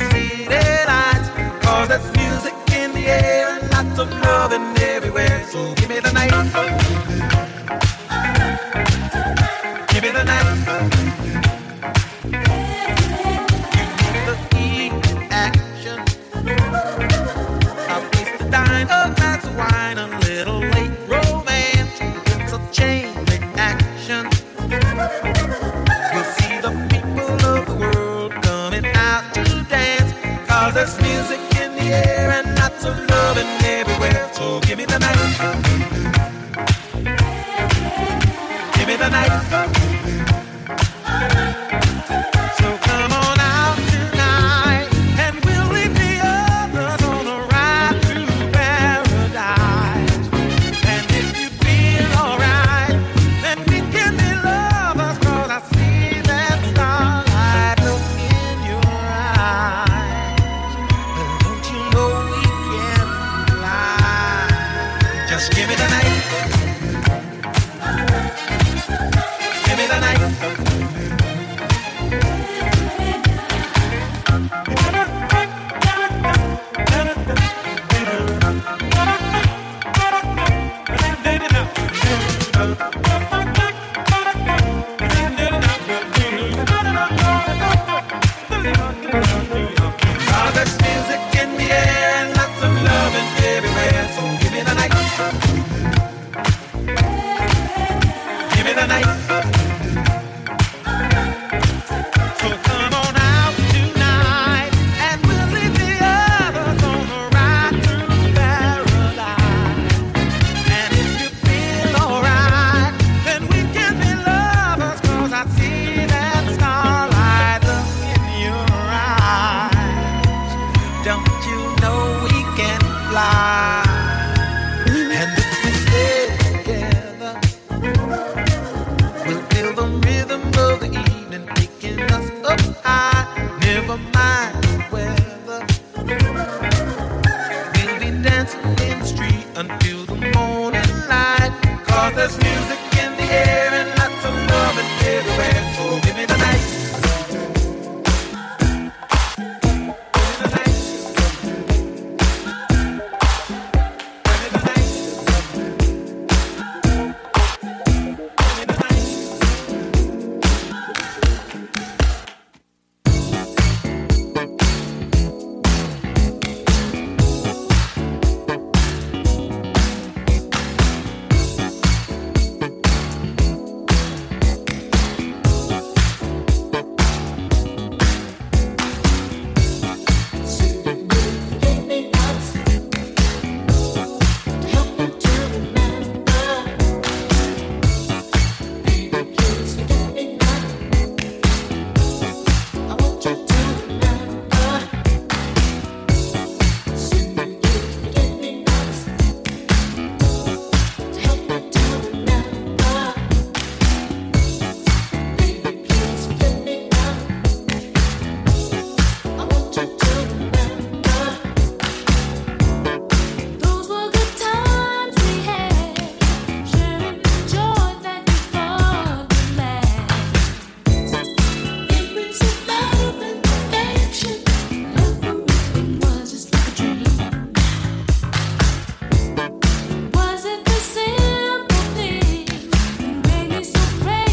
city lights. Cause there's music in the air and lots of loving everywhere. So give me the night. Give me the night. The heat, action. A place to dine, a glass of wine, a little late romance. It's a chain reaction. You'll see the people of the world coming out to dance. Cause there's music in the air and lots of loving everywhere. So give me the night. Give me the night. So come on out tonight and we'll leave the others on a ride through paradise. And if you feel alright, then we can be lovers. Cause I see that starlight look in your eyes. But don't you know we can fly? Just give me the night. Give me the night. Cause there's music in the air and lots of loving everywhere. So give me the night. Give me the night. So come on out tonight and we'll leave the others on the ride through paradise. And if you feel alright, then we can be lovers. Cause I see that starlight look in your eyes. Don't you know we can fly? And if we stay together, we'll feel the rhythm of the evening taking us up high. Never mind the weather. We'll be dancing in the street until the morning light. Cause there's music in the air and lots of loving everywhere. So give me the night.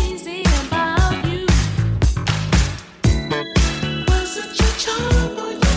Charm on you.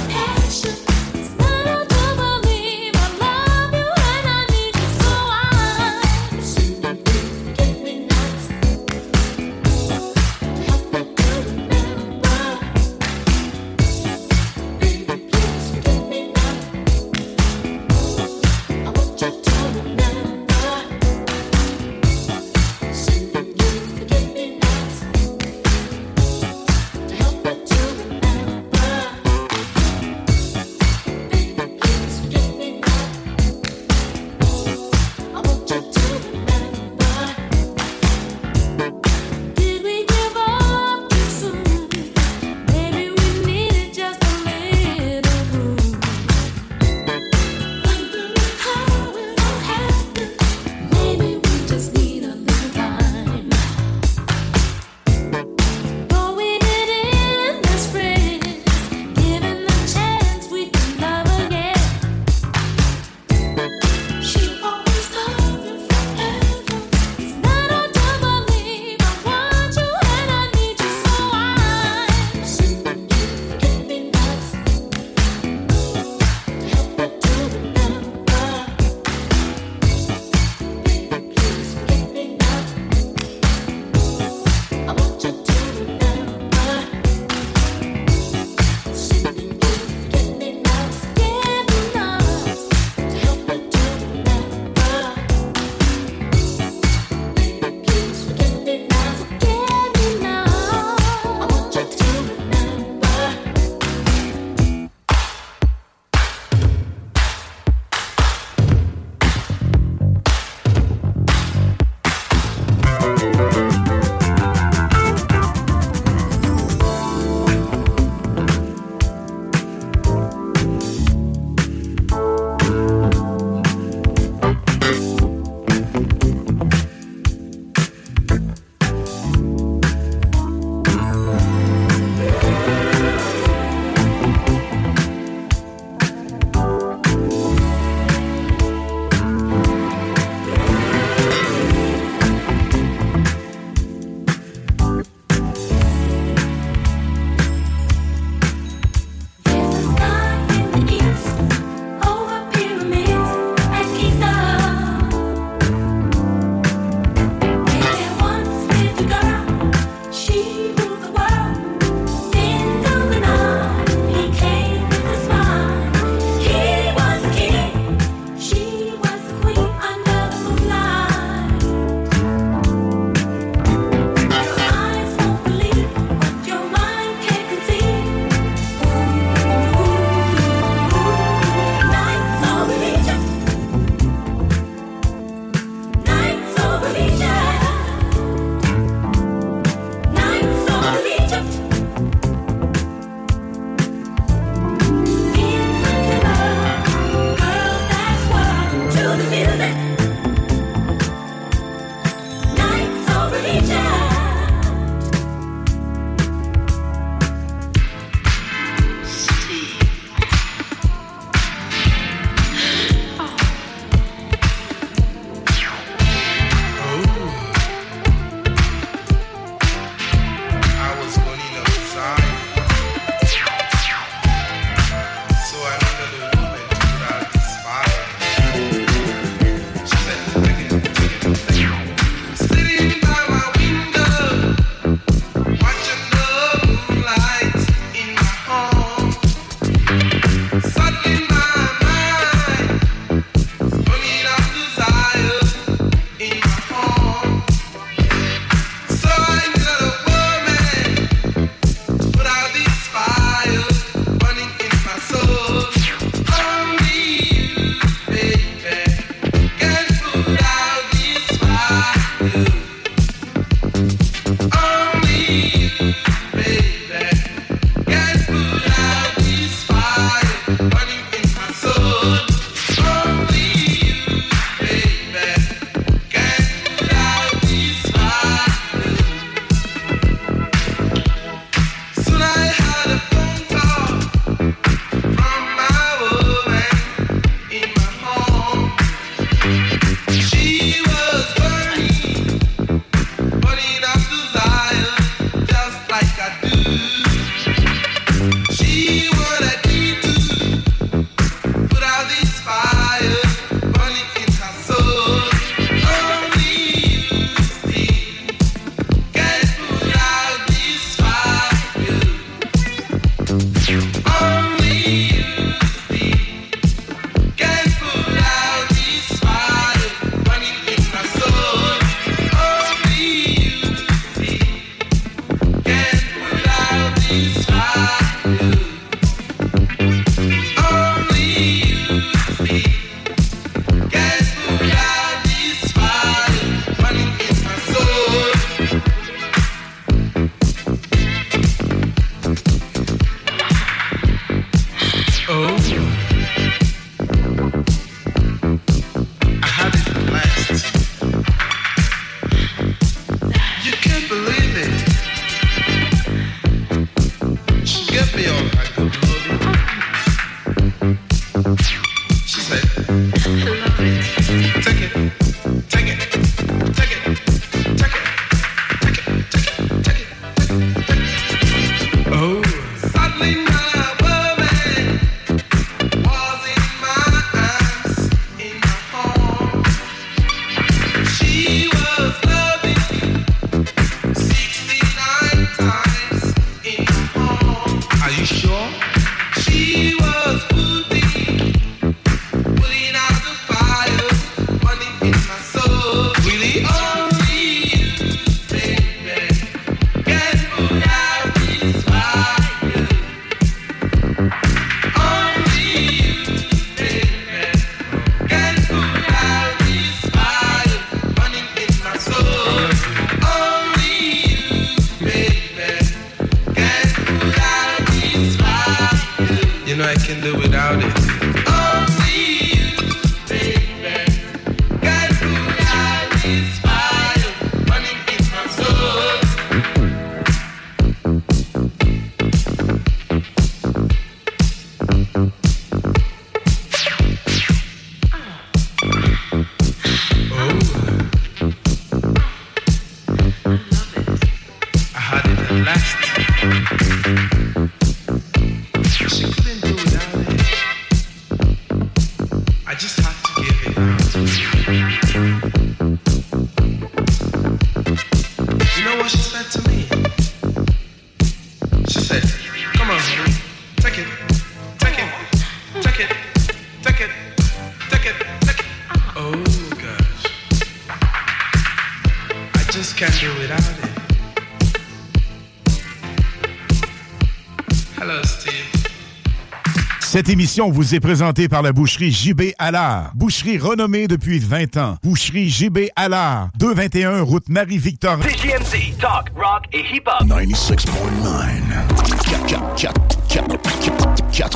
Cette émission vous est présentée par la boucherie JB Allard. Boucherie renommée depuis 20 ans. Boucherie JB Allard, 221 route Marie-Victorin. CJMD, talk, rock et hip-hop. 96.9.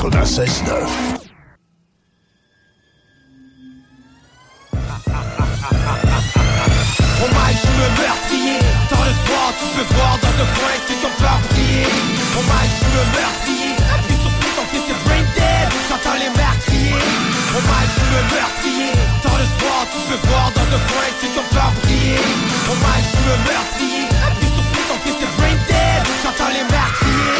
96.9. Oh my, je me meurtrier. Dans le soir, tu peux voir dans le coin, c'est ton peur briller. Oh my, je me meurtrier. Appuie sur plus, ton fils est brain dead. J'entends les mères crier. Oh my, je me meurtrier. Dans le soir, tu peux voir dans le coin, c'est ton peur briller. Oh my, je me meurtrier. Appuie sur plus, ton fils est brain dead. J'entends les mères crier.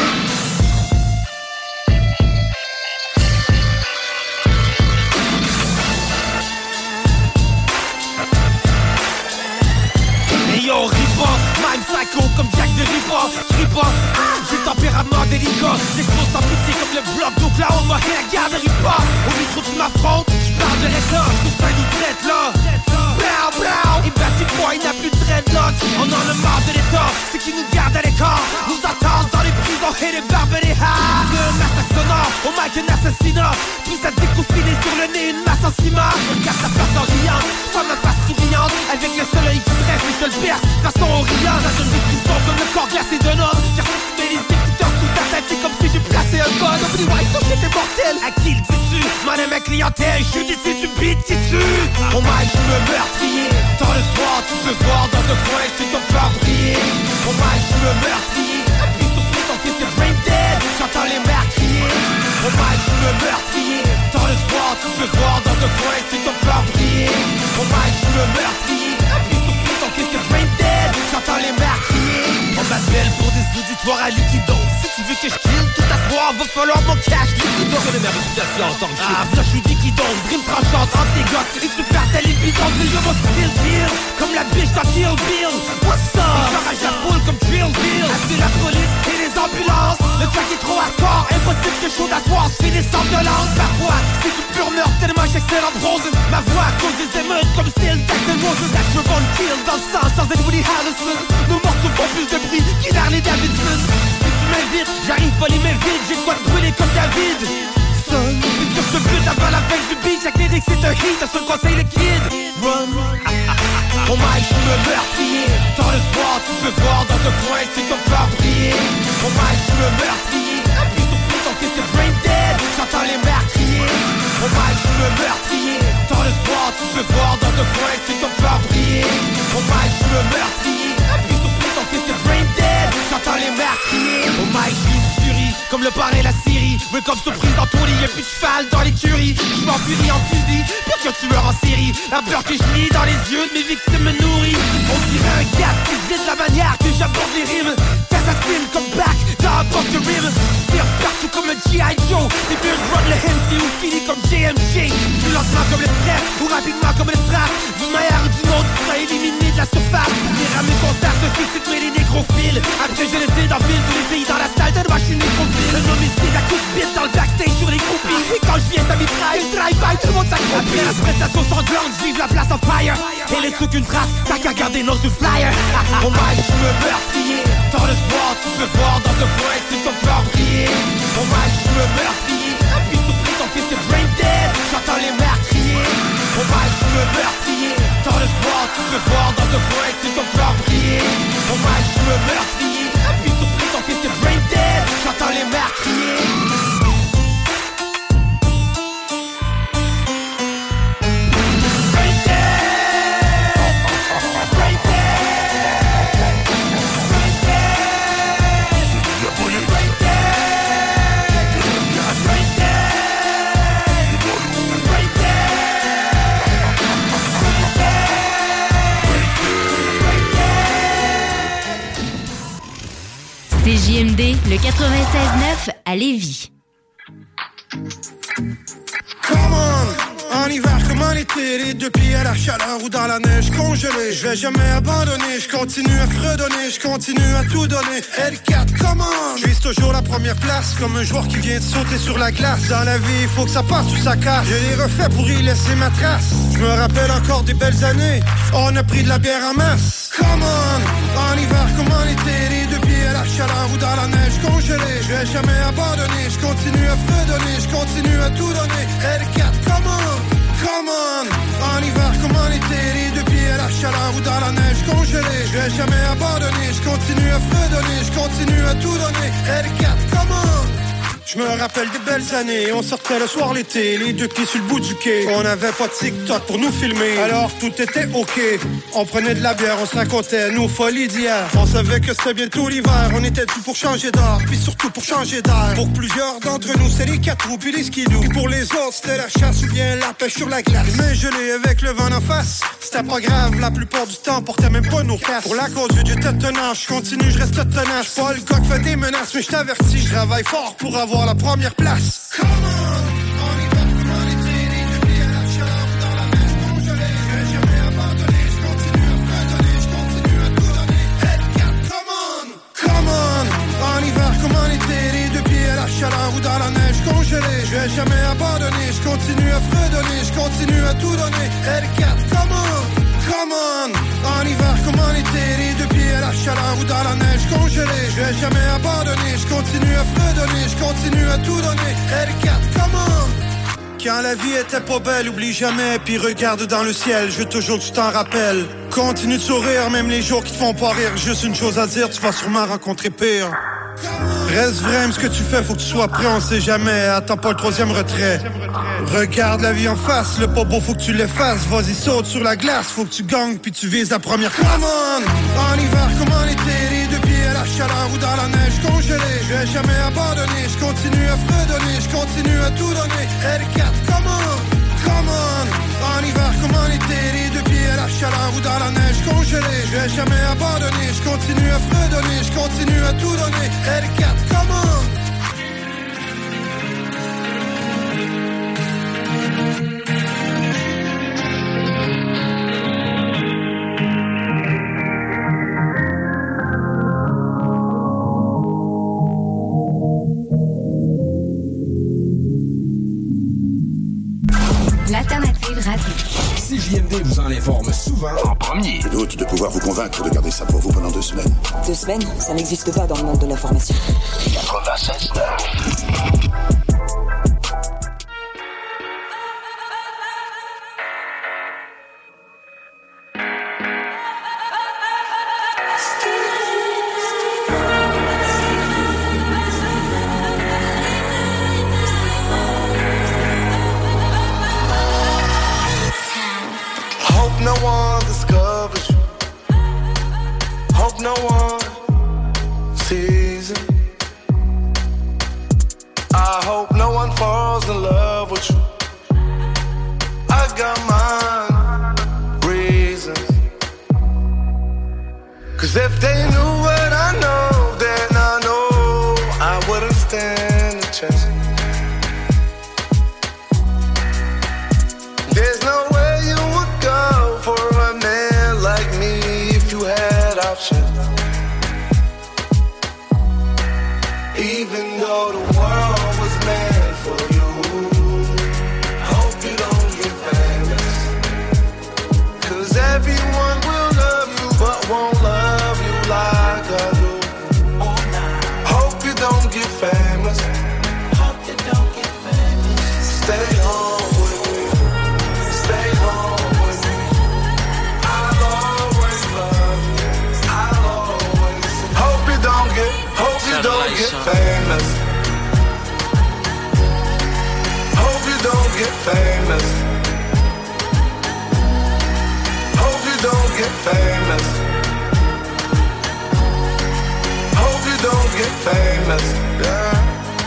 Yo, Ripa, même psycho comme Jack de Ripa. Ripa, j'ai le tempérament délicat. J'explose sans pitié comme le bloc d'Oklahoma. Et la garderie pas. Au micro tu m'affrontes, j'parle de réclame. Tout ça nous traite là. Blau, blau. Et Batty Boy n'a plus de dreadlocks. On en a marre de l'état, c'est qui nous garde à l'écart. Nous attendent dans les prisons et les barbes et les hares. Un massacre sonore, au mic un assassinat. Plus addict au filet sur le nez, une masse en ciment. Regarde ta face en riant, soit ma face souriante. Avec le soleil qui tresse et je le perce. Façon oriente, ça donne des frissons comme le corps glacé d'un homme. J'ai reçu les écouteurs sous ta tête, c'est comme si j'ai placé un gun. Oublie white, ton shit est mortel. À qui le dis-tu? Madame ma clientèle, je suis déçu du beat qui tue. Oh my, je me meurtrier. Dans le soir, tu peux voir dans le coin, c'est ton peur briller. Oh my, je me meurtrier. Appuie sur plus, ton fils est brain dead. J'entends les mères crier. Oh my, je me meurtrier. Dans le soir, tu peux voir dans le coin, c'est ton peur briller. Oh my, je me meurtrier. Appuie sur plus, ton fils est brain dead. J'entends les mères crier. On m'appelle pour des auditoires à liquido. Si tu veux que je kill tout à soir, va falloir mon cash liquido. Je connais ma réputation en tant que shit. Ah, là je suis liquido, dream tranchante entre tes gosses. Et tu perds ta libido, mais yo, mon still kill. Comme la biche dans Kill Bill. What's up? J'enrage la foule comme Drill Bill. Appeler la police et les ambulances. Le track est trop hardcore, impossible que chaud d'asseoir. Je finis sans violence. Parfois, c'est du pur meurtre, tellement j'excelle en prose. Ma voix cause des émeutes comme style Jackson Roses. Je me vends le kill dans le sang sans être Woody Harrelson. Nos morceaux font plus de bruit qu'Harley Davidson. Si tu m'invites, j'arrive pas les mains vides. J'ai de quoi te brûler comme David. Seul, c'est sur ce but avant la fin du beat. Chaque lyric c'est un hit, un seul conseil le kid. Run. Oh my, je me meurtrier. Dans le soir, tu peux voir dans le coin, c'est ton peur briller. Oh my, je me meurtrier. Appuie sur plus, ton fils est brain dead. J'entends les mères crier. Oh my, je me meurtrier. Dans le soir, tu peux voir dans le coin, c'est ton peur briller. Oh my, je me meurtrier. Appuie sur plus, ton fils est brain dead. J'entends les mères crier. Oh my, je suis une furie, comme le parrain la Syrie. Mais comme surprise dans ton lit, y'a plus de cheval dans l'écurie. Je m'enfuis en fusil, pire que tueur en série. La peur que je lis dans les yeux de mes victimes me nourrit. On dirait un gars qui se vide la manière que j'aborde les rimes. T'assassines comme Black dans un poste de rime. Tire partout comme un G.I. Joe. Des bulles run le MC ou fini comme JMJ. Plus lentement comme le stress ou rapidement comme le strap. D'une manière ou d'une autre, tu seras éliminé de la surface. Les rames concerts se suscitent les nécrophiles. Après je les ai dans ville, tous les pays dans la salle. Tellement je suis nécrophile. Un homicide à coups de bite dans le backstage sur les groupies. Et quand je viens ça mitraille, une drive-by, tout le monde s'accroupit. Après la prestation sanglante, je vive la place en fire. Et laisse aucune trace, t'as qu'à garder nos sous flyer. Oh my, je me meurtrier. Dans le soir, tu peux voir dans le coin, c'est ton peur briller. Oh my, je me meurtrier. Appuie sur plus, ton fils est brain dead. J'entends les mères crier. Oh my, je me meurtrier. Dans le soir, tu peux voir dans le coin, c'est ton peur briller. Oh my, je me meurtrier. Appuie sur plus, ton fils est brain dead. J'entends les mères crier. CJMD, le 96.9 à Lévis. Come on! En hiver comme en été, les deux pieds à la chaleur ou dans la neige congelée. Je vais jamais abandonner, je continue à fredonner, je continue à tout donner. L4, come on! Je vise toujours la première place, comme un joueur qui vient de sauter sur la glace. Dans la vie, il faut que ça passe ou ça casse. Je l'ai refait pour y laisser ma trace. Je me rappelle encore des belles années, on a pris de la bière en masse. Come on! En hiver comme en été, les deux pieds à la chaleur ou dans la neige congelée. Je vais jamais abandonner, je continue à fredonner, je continue à tout donner. L4, come on! Come on! En hiver comme en été, les deux pieds à la chaleur ou dans la neige congelée. Je vais jamais abandonner, je continue à fredonner, je continue à tout donner. L4, come on! Je me rappelle des belles années, on sortait le soir l'été, les deux pieds sur le bout du quai. On n'avait pas de TikTok pour nous filmer, alors tout était ok. On prenait de la bière, on se racontait nos folies d'hier. On savait que c'était bientôt l'hiver, on était tout pour changer d'art, puis surtout pour changer d'air. Pour plusieurs d'entre nous, c'est les 4 roues puis les skidoo. Puis pour les autres, c'était la chasse ou bien la pêche sur la glace. Mais gelé avec le vent en face, c'était pas grave, la plupart du temps, on portait même pas nos casques. Pour la cause du Dieu tenace, je continue, je reste tenace. Pas le gars qui fait des menaces, mais je t'avertis, je travaille fort pour avoir la première place. Come on, on y va comme en été, les deux pieds à la chaleur, dans la neige congelée. Je vais jamais abandonner, je continue à fredonner, je continue à tout donner. L4, come on, en hiver comme en été, les deux pieds à la chaleur ou dans la neige congelée. Je vais jamais abandonner, je continue à fredonner, je continue à tout donner. L4, come on, en hiver comme en été, les deux pieds à la chaleur ou dans la neige congelée. Je vais jamais abandonner, je continue à fredonner, je continue à tout donner. L4, come on. Quand la vie était pas belle, oublie jamais, puis regarde dans le ciel, je veux toujours que tu t'en rappelles. Continue de sourire, même les jours qui te font pas rire. Juste une chose à dire, tu vas sûrement rencontrer pire. Reste vrai, ce que tu fais, faut que tu sois prêt, on sait jamais. Attends pas le 3e retrait. Regarde la vie en face, le pas beau, faut que tu l'effaces. Vas-y, saute sur la glace, faut que tu gagnes, puis tu vises la première classe. Come on, en hiver comme en été, les deux pieds à la chaleur ou dans la neige congelée. Je vais jamais abandonner, je continue à fredonner, je continue à tout donner. L4, come on, en hiver comme en été, les deux pieds à la chaleur ou dans la neige congelée. Je vais jamais abandonner, je continue à fredonner, je continue à tout donner. L4, come on. L'alternative radio. CJMD vous en informe souvent en premier. Je doute de pouvoir vous convaincre de garder ça pour vous pendant 2 semaines. 2 semaines, ça n'existe pas dans le monde de l'information. 96.9. No one discovers you. Hope no one sees it. I hope no one falls in love with you. I got my reasons. 'Cause if they knew what I know, then I know I wouldn't stand a chance. There's no way you would go for a man like me if you had options. Even though the world was made for you, hope you don't get famous. 'Cause everyone will love you but won't love you like I do. Hope you don't get famous. Hope you don't get famous. Stay home with me. Stay home with me. I'll always love you. I'll always. Hope you don't get famous. Hope you don't get famous. Hope you don't get famous. Hope you don't get famous. Yeah.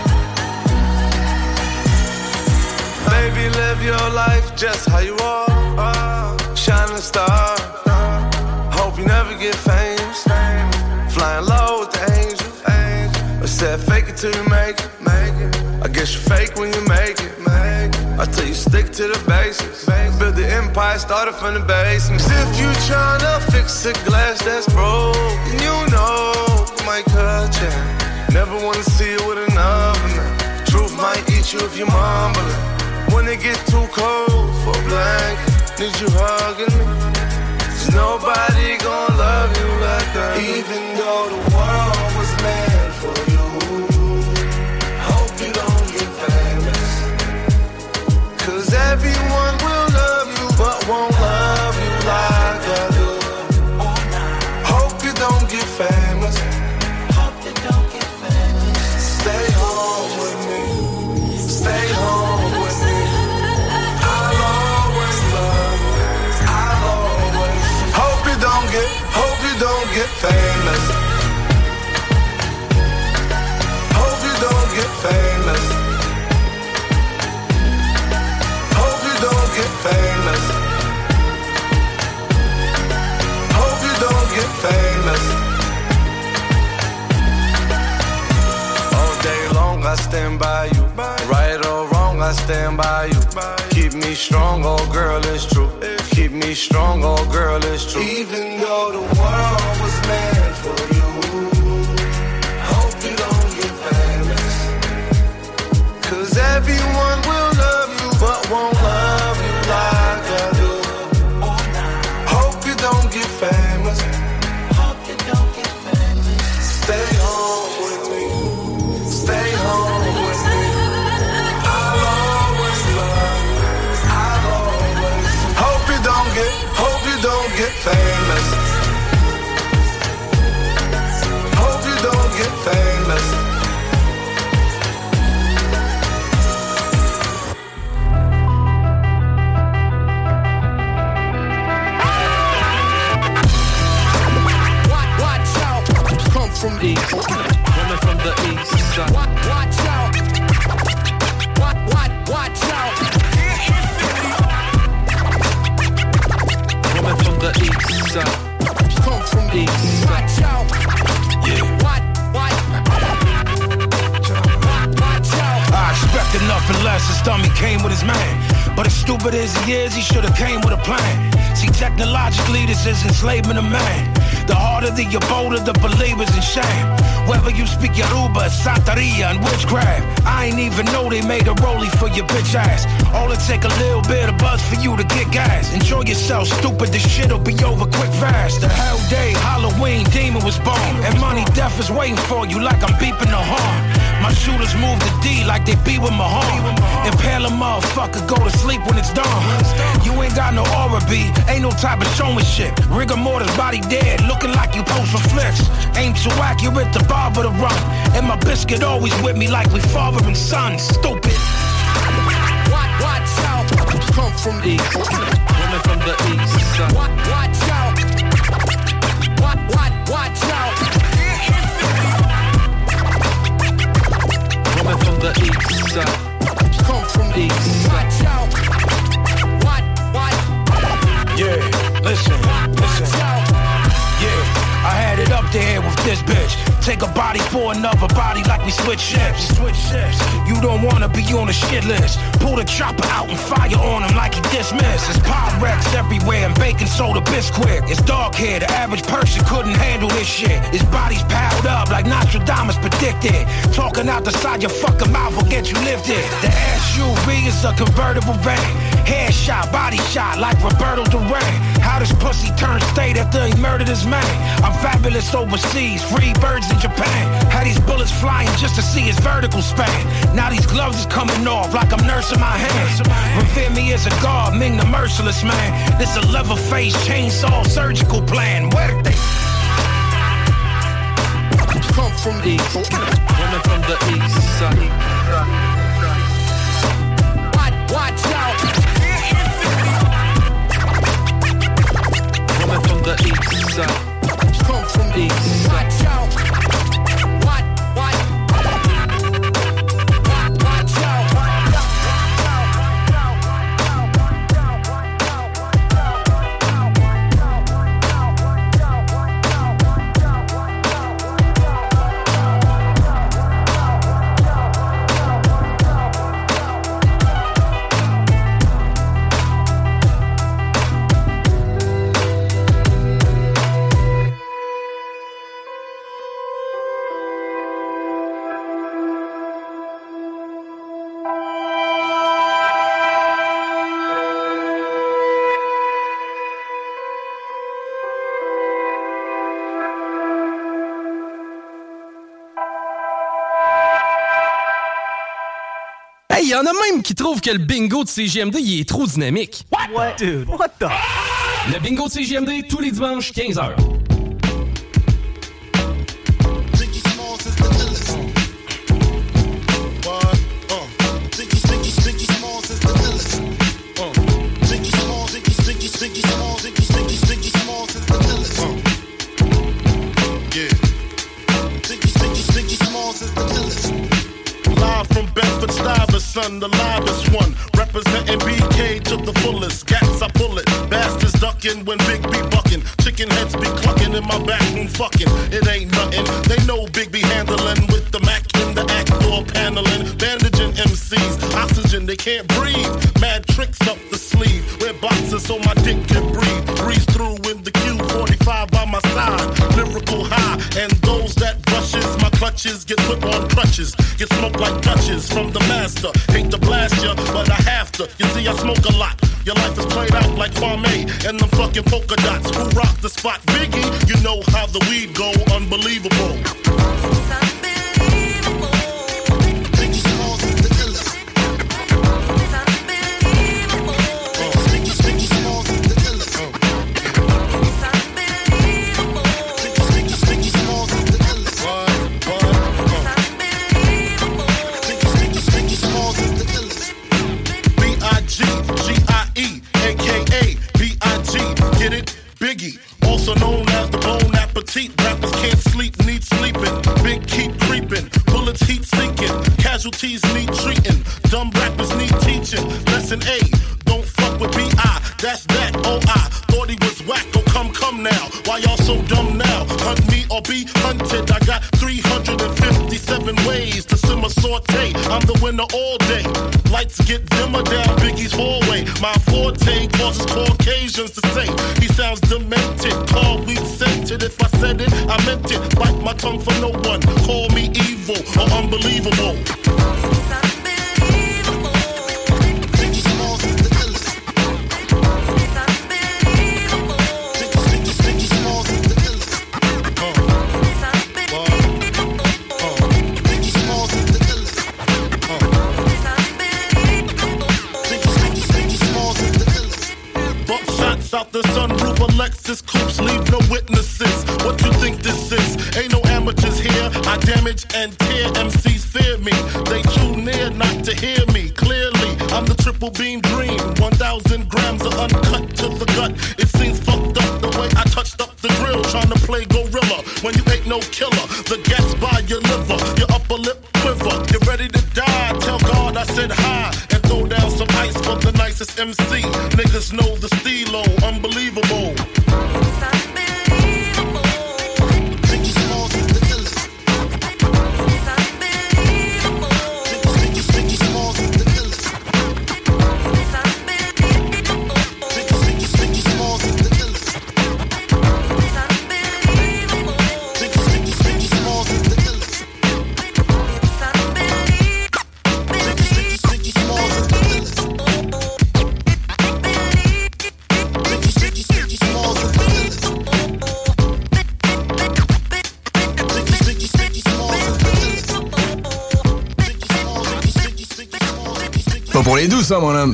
Baby, live your life just how you are. Shining star. Hope you never get famous. Flying low with the angels. I said fake it till you make it. I guess you fake when you make it. I tell you stick to the basics. Build the empire, started from the basement. If you tryna fix a glass that's broke, you know you might cut you. Never wanna see you with another man. Truth might eat you if you mumble it. When it get too cold for a blanket, need you hugging me. There's nobody gonna love you like that. Even though the world was made for you. Hope you don't get famous. 'Cause everyone will love you but won't love you like I do. Hope you don't get famous. Hope you don't get famous. Stay home with me. stand by you. Right or wrong, I stand by you. Keep me strong, oh girl, it's true. Keep me strong, oh girl, it's true. Even though the world was meant for you, hope you don't get famous. 'Cause everyone will love you, but won't love you like I do. Hope you don't get famous. Hope you don't get famous. Stay home with me. Stay home with me. I'll always love you. I'll always. Hope you don't get famous. Hope you don't get famous. Watch out. Come from the east. Woman from the east side. Watch out. Watch out. Woman from the east side. Come from the east side. Watch out. Yeah. Watch out. I expected nothing less. His dummy came with his man. But as stupid as he is, he should have came with a plan. See, technologically, this is enslavement of man. The harder the bolder the believers in shame. Whether you speak Yoruba, Santeria, and witchcraft, I ain't even know they made a rollie for your bitch ass. All it take a little bit of buzz for you to get gas. Enjoy yourself, stupid, this shit'll be over quick fast. The hell day, Halloween, demon was born. And money death is waiting for you like I'm beeping the horn. My shooters move the D like they be with Mahone. Impale a motherfucker, go to sleep when it's dawn. You ain't got no aura, B, ain't no type of showmanship. Rigor mortis, body dead, looking like you post for flicks. Ain't too accurate, the barber to run. And my biscuit always with me like we father and son. Stupid. Watch out. Come from the east. Woman from the east side. Watch out. Watch out. Woman from the east side. Come from the east side. Watch out. Yeah, listen. Yeah, I had it up there with this bitch. Take a body for another body like we switch shifts. You don't wanna be on the shit list. Pull the chopper out and fire on him like he dismissed. It's Pyrex everywhere and baking soda Bisquick. It's dark here, the average person couldn't handle this shit. His body's piled up like Nostradamus predicted. Talking out the side your fucking mouth will get you lifted. The SUV is a convertible van. Headshot, body shot like Roberto Duran. How this pussy turned state after he murdered his man. I'm fabulous overseas, free birds in Japan. Had these bullets flying just to see his vertical span. Now these gloves is coming off like I'm nursing my hands. Revere me as a god, Ming the merciless man. This a leather-faced chainsaw surgical plan. Where did they come from the east? Woman from the east side. Watch out. Woman from the east side. Come from the east side. Watch out. Il y en a même qui trouvent que le bingo de CJMD, il est trop dynamique. What? Dude, what the? Le bingo de CJMD, tous les dimanches, 15h. Son, the livest one, representing BK to the fullest. Gats, I pull it. Bastards duck ducking when Big B bucking. Chicken heads be clucking in my back room fucking. It ain't nothing. They know Big B handling with the Mac in the act door paneling. Bandaging MCs, oxygen they can't breathe. Mad tricks up the sleeve. Wear boxers so my dick can breathe. Breeze through in the Q45 by my side. Lyrical high and those that rushes my clutches get put on crutches. Get smoked like Dutches from the master. Hate to blast ya, but I have to. You see, I smoke a lot. Your life is played out like Kwame and them fucking polka dots. Who rock the spot? Biggie, you know how the weed go. Unbelievable. Biggie, also known as the Bon Appetit. Rappers can't sleep, need sleeping. Big keep creeping, bullets heat sinking. Casualties need treating. Dumb rappers need teaching. Lesson A, don't fuck with B.I. That's that, O.I. Thought he was whack, oh come now. Why y'all so dumb now? Hunt me or be hunted. I got 357 ways to simmer saute. I'm the winner all day. Lights get dimmer down Biggie's hallway. My forte causes Caucasians to say he sounds demented. Call weed scented. If I said it, I meant it. Bite my tongue for no one. Call me evil or unbelievable. Out the sunroof of Lexus coupes, leave no witnesses. What you think this is? Ain't no amateurs here. I damage and tear. MCs fear me. They too near not to hear me clearly. I'm the triple beam dream. 1,000 grams of uncut to the gut. It seems fucked up the way I touched up the grill, trying to play gorilla when you ain't no killer. The gas by your liver, your upper lip quiver. You're ready to die. Tell God I said hi and throw down some ice for the nicest MC. Niggas know the stilo. Unbelievable. Pas pour les doux, ça, mon homme.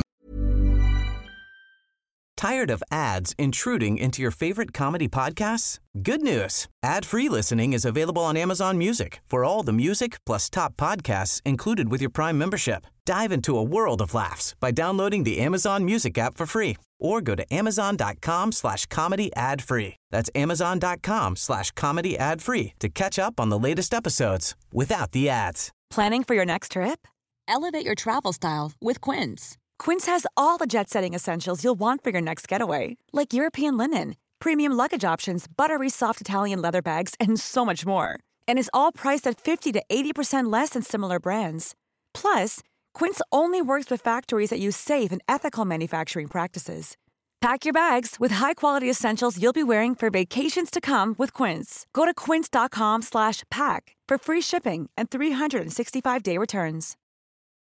Tired of ads intruding into your favorite comedy podcasts? Good news. Ad-free listening is available on Amazon Music for all the music plus top podcasts included with your Prime membership. Dive into a world of laughs by downloading the Amazon Music app for free or go to amazon.com/comedy ad-free. That's amazon.com/comedy ad-free to catch up on the latest episodes without the ads. Planning for your next trip? Elevate your travel style with Quince. Quince has all the jet-setting essentials you'll want for your next getaway, like European linen, premium luggage options, buttery soft Italian leather bags, and so much more. And is all priced at 50 to 80% less than similar brands. Plus, Quince only works with factories that use safe and ethical manufacturing practices. Pack your bags with high-quality essentials you'll be wearing for vacations to come with Quince. Go to quince.com/pack for free shipping and 365-day returns.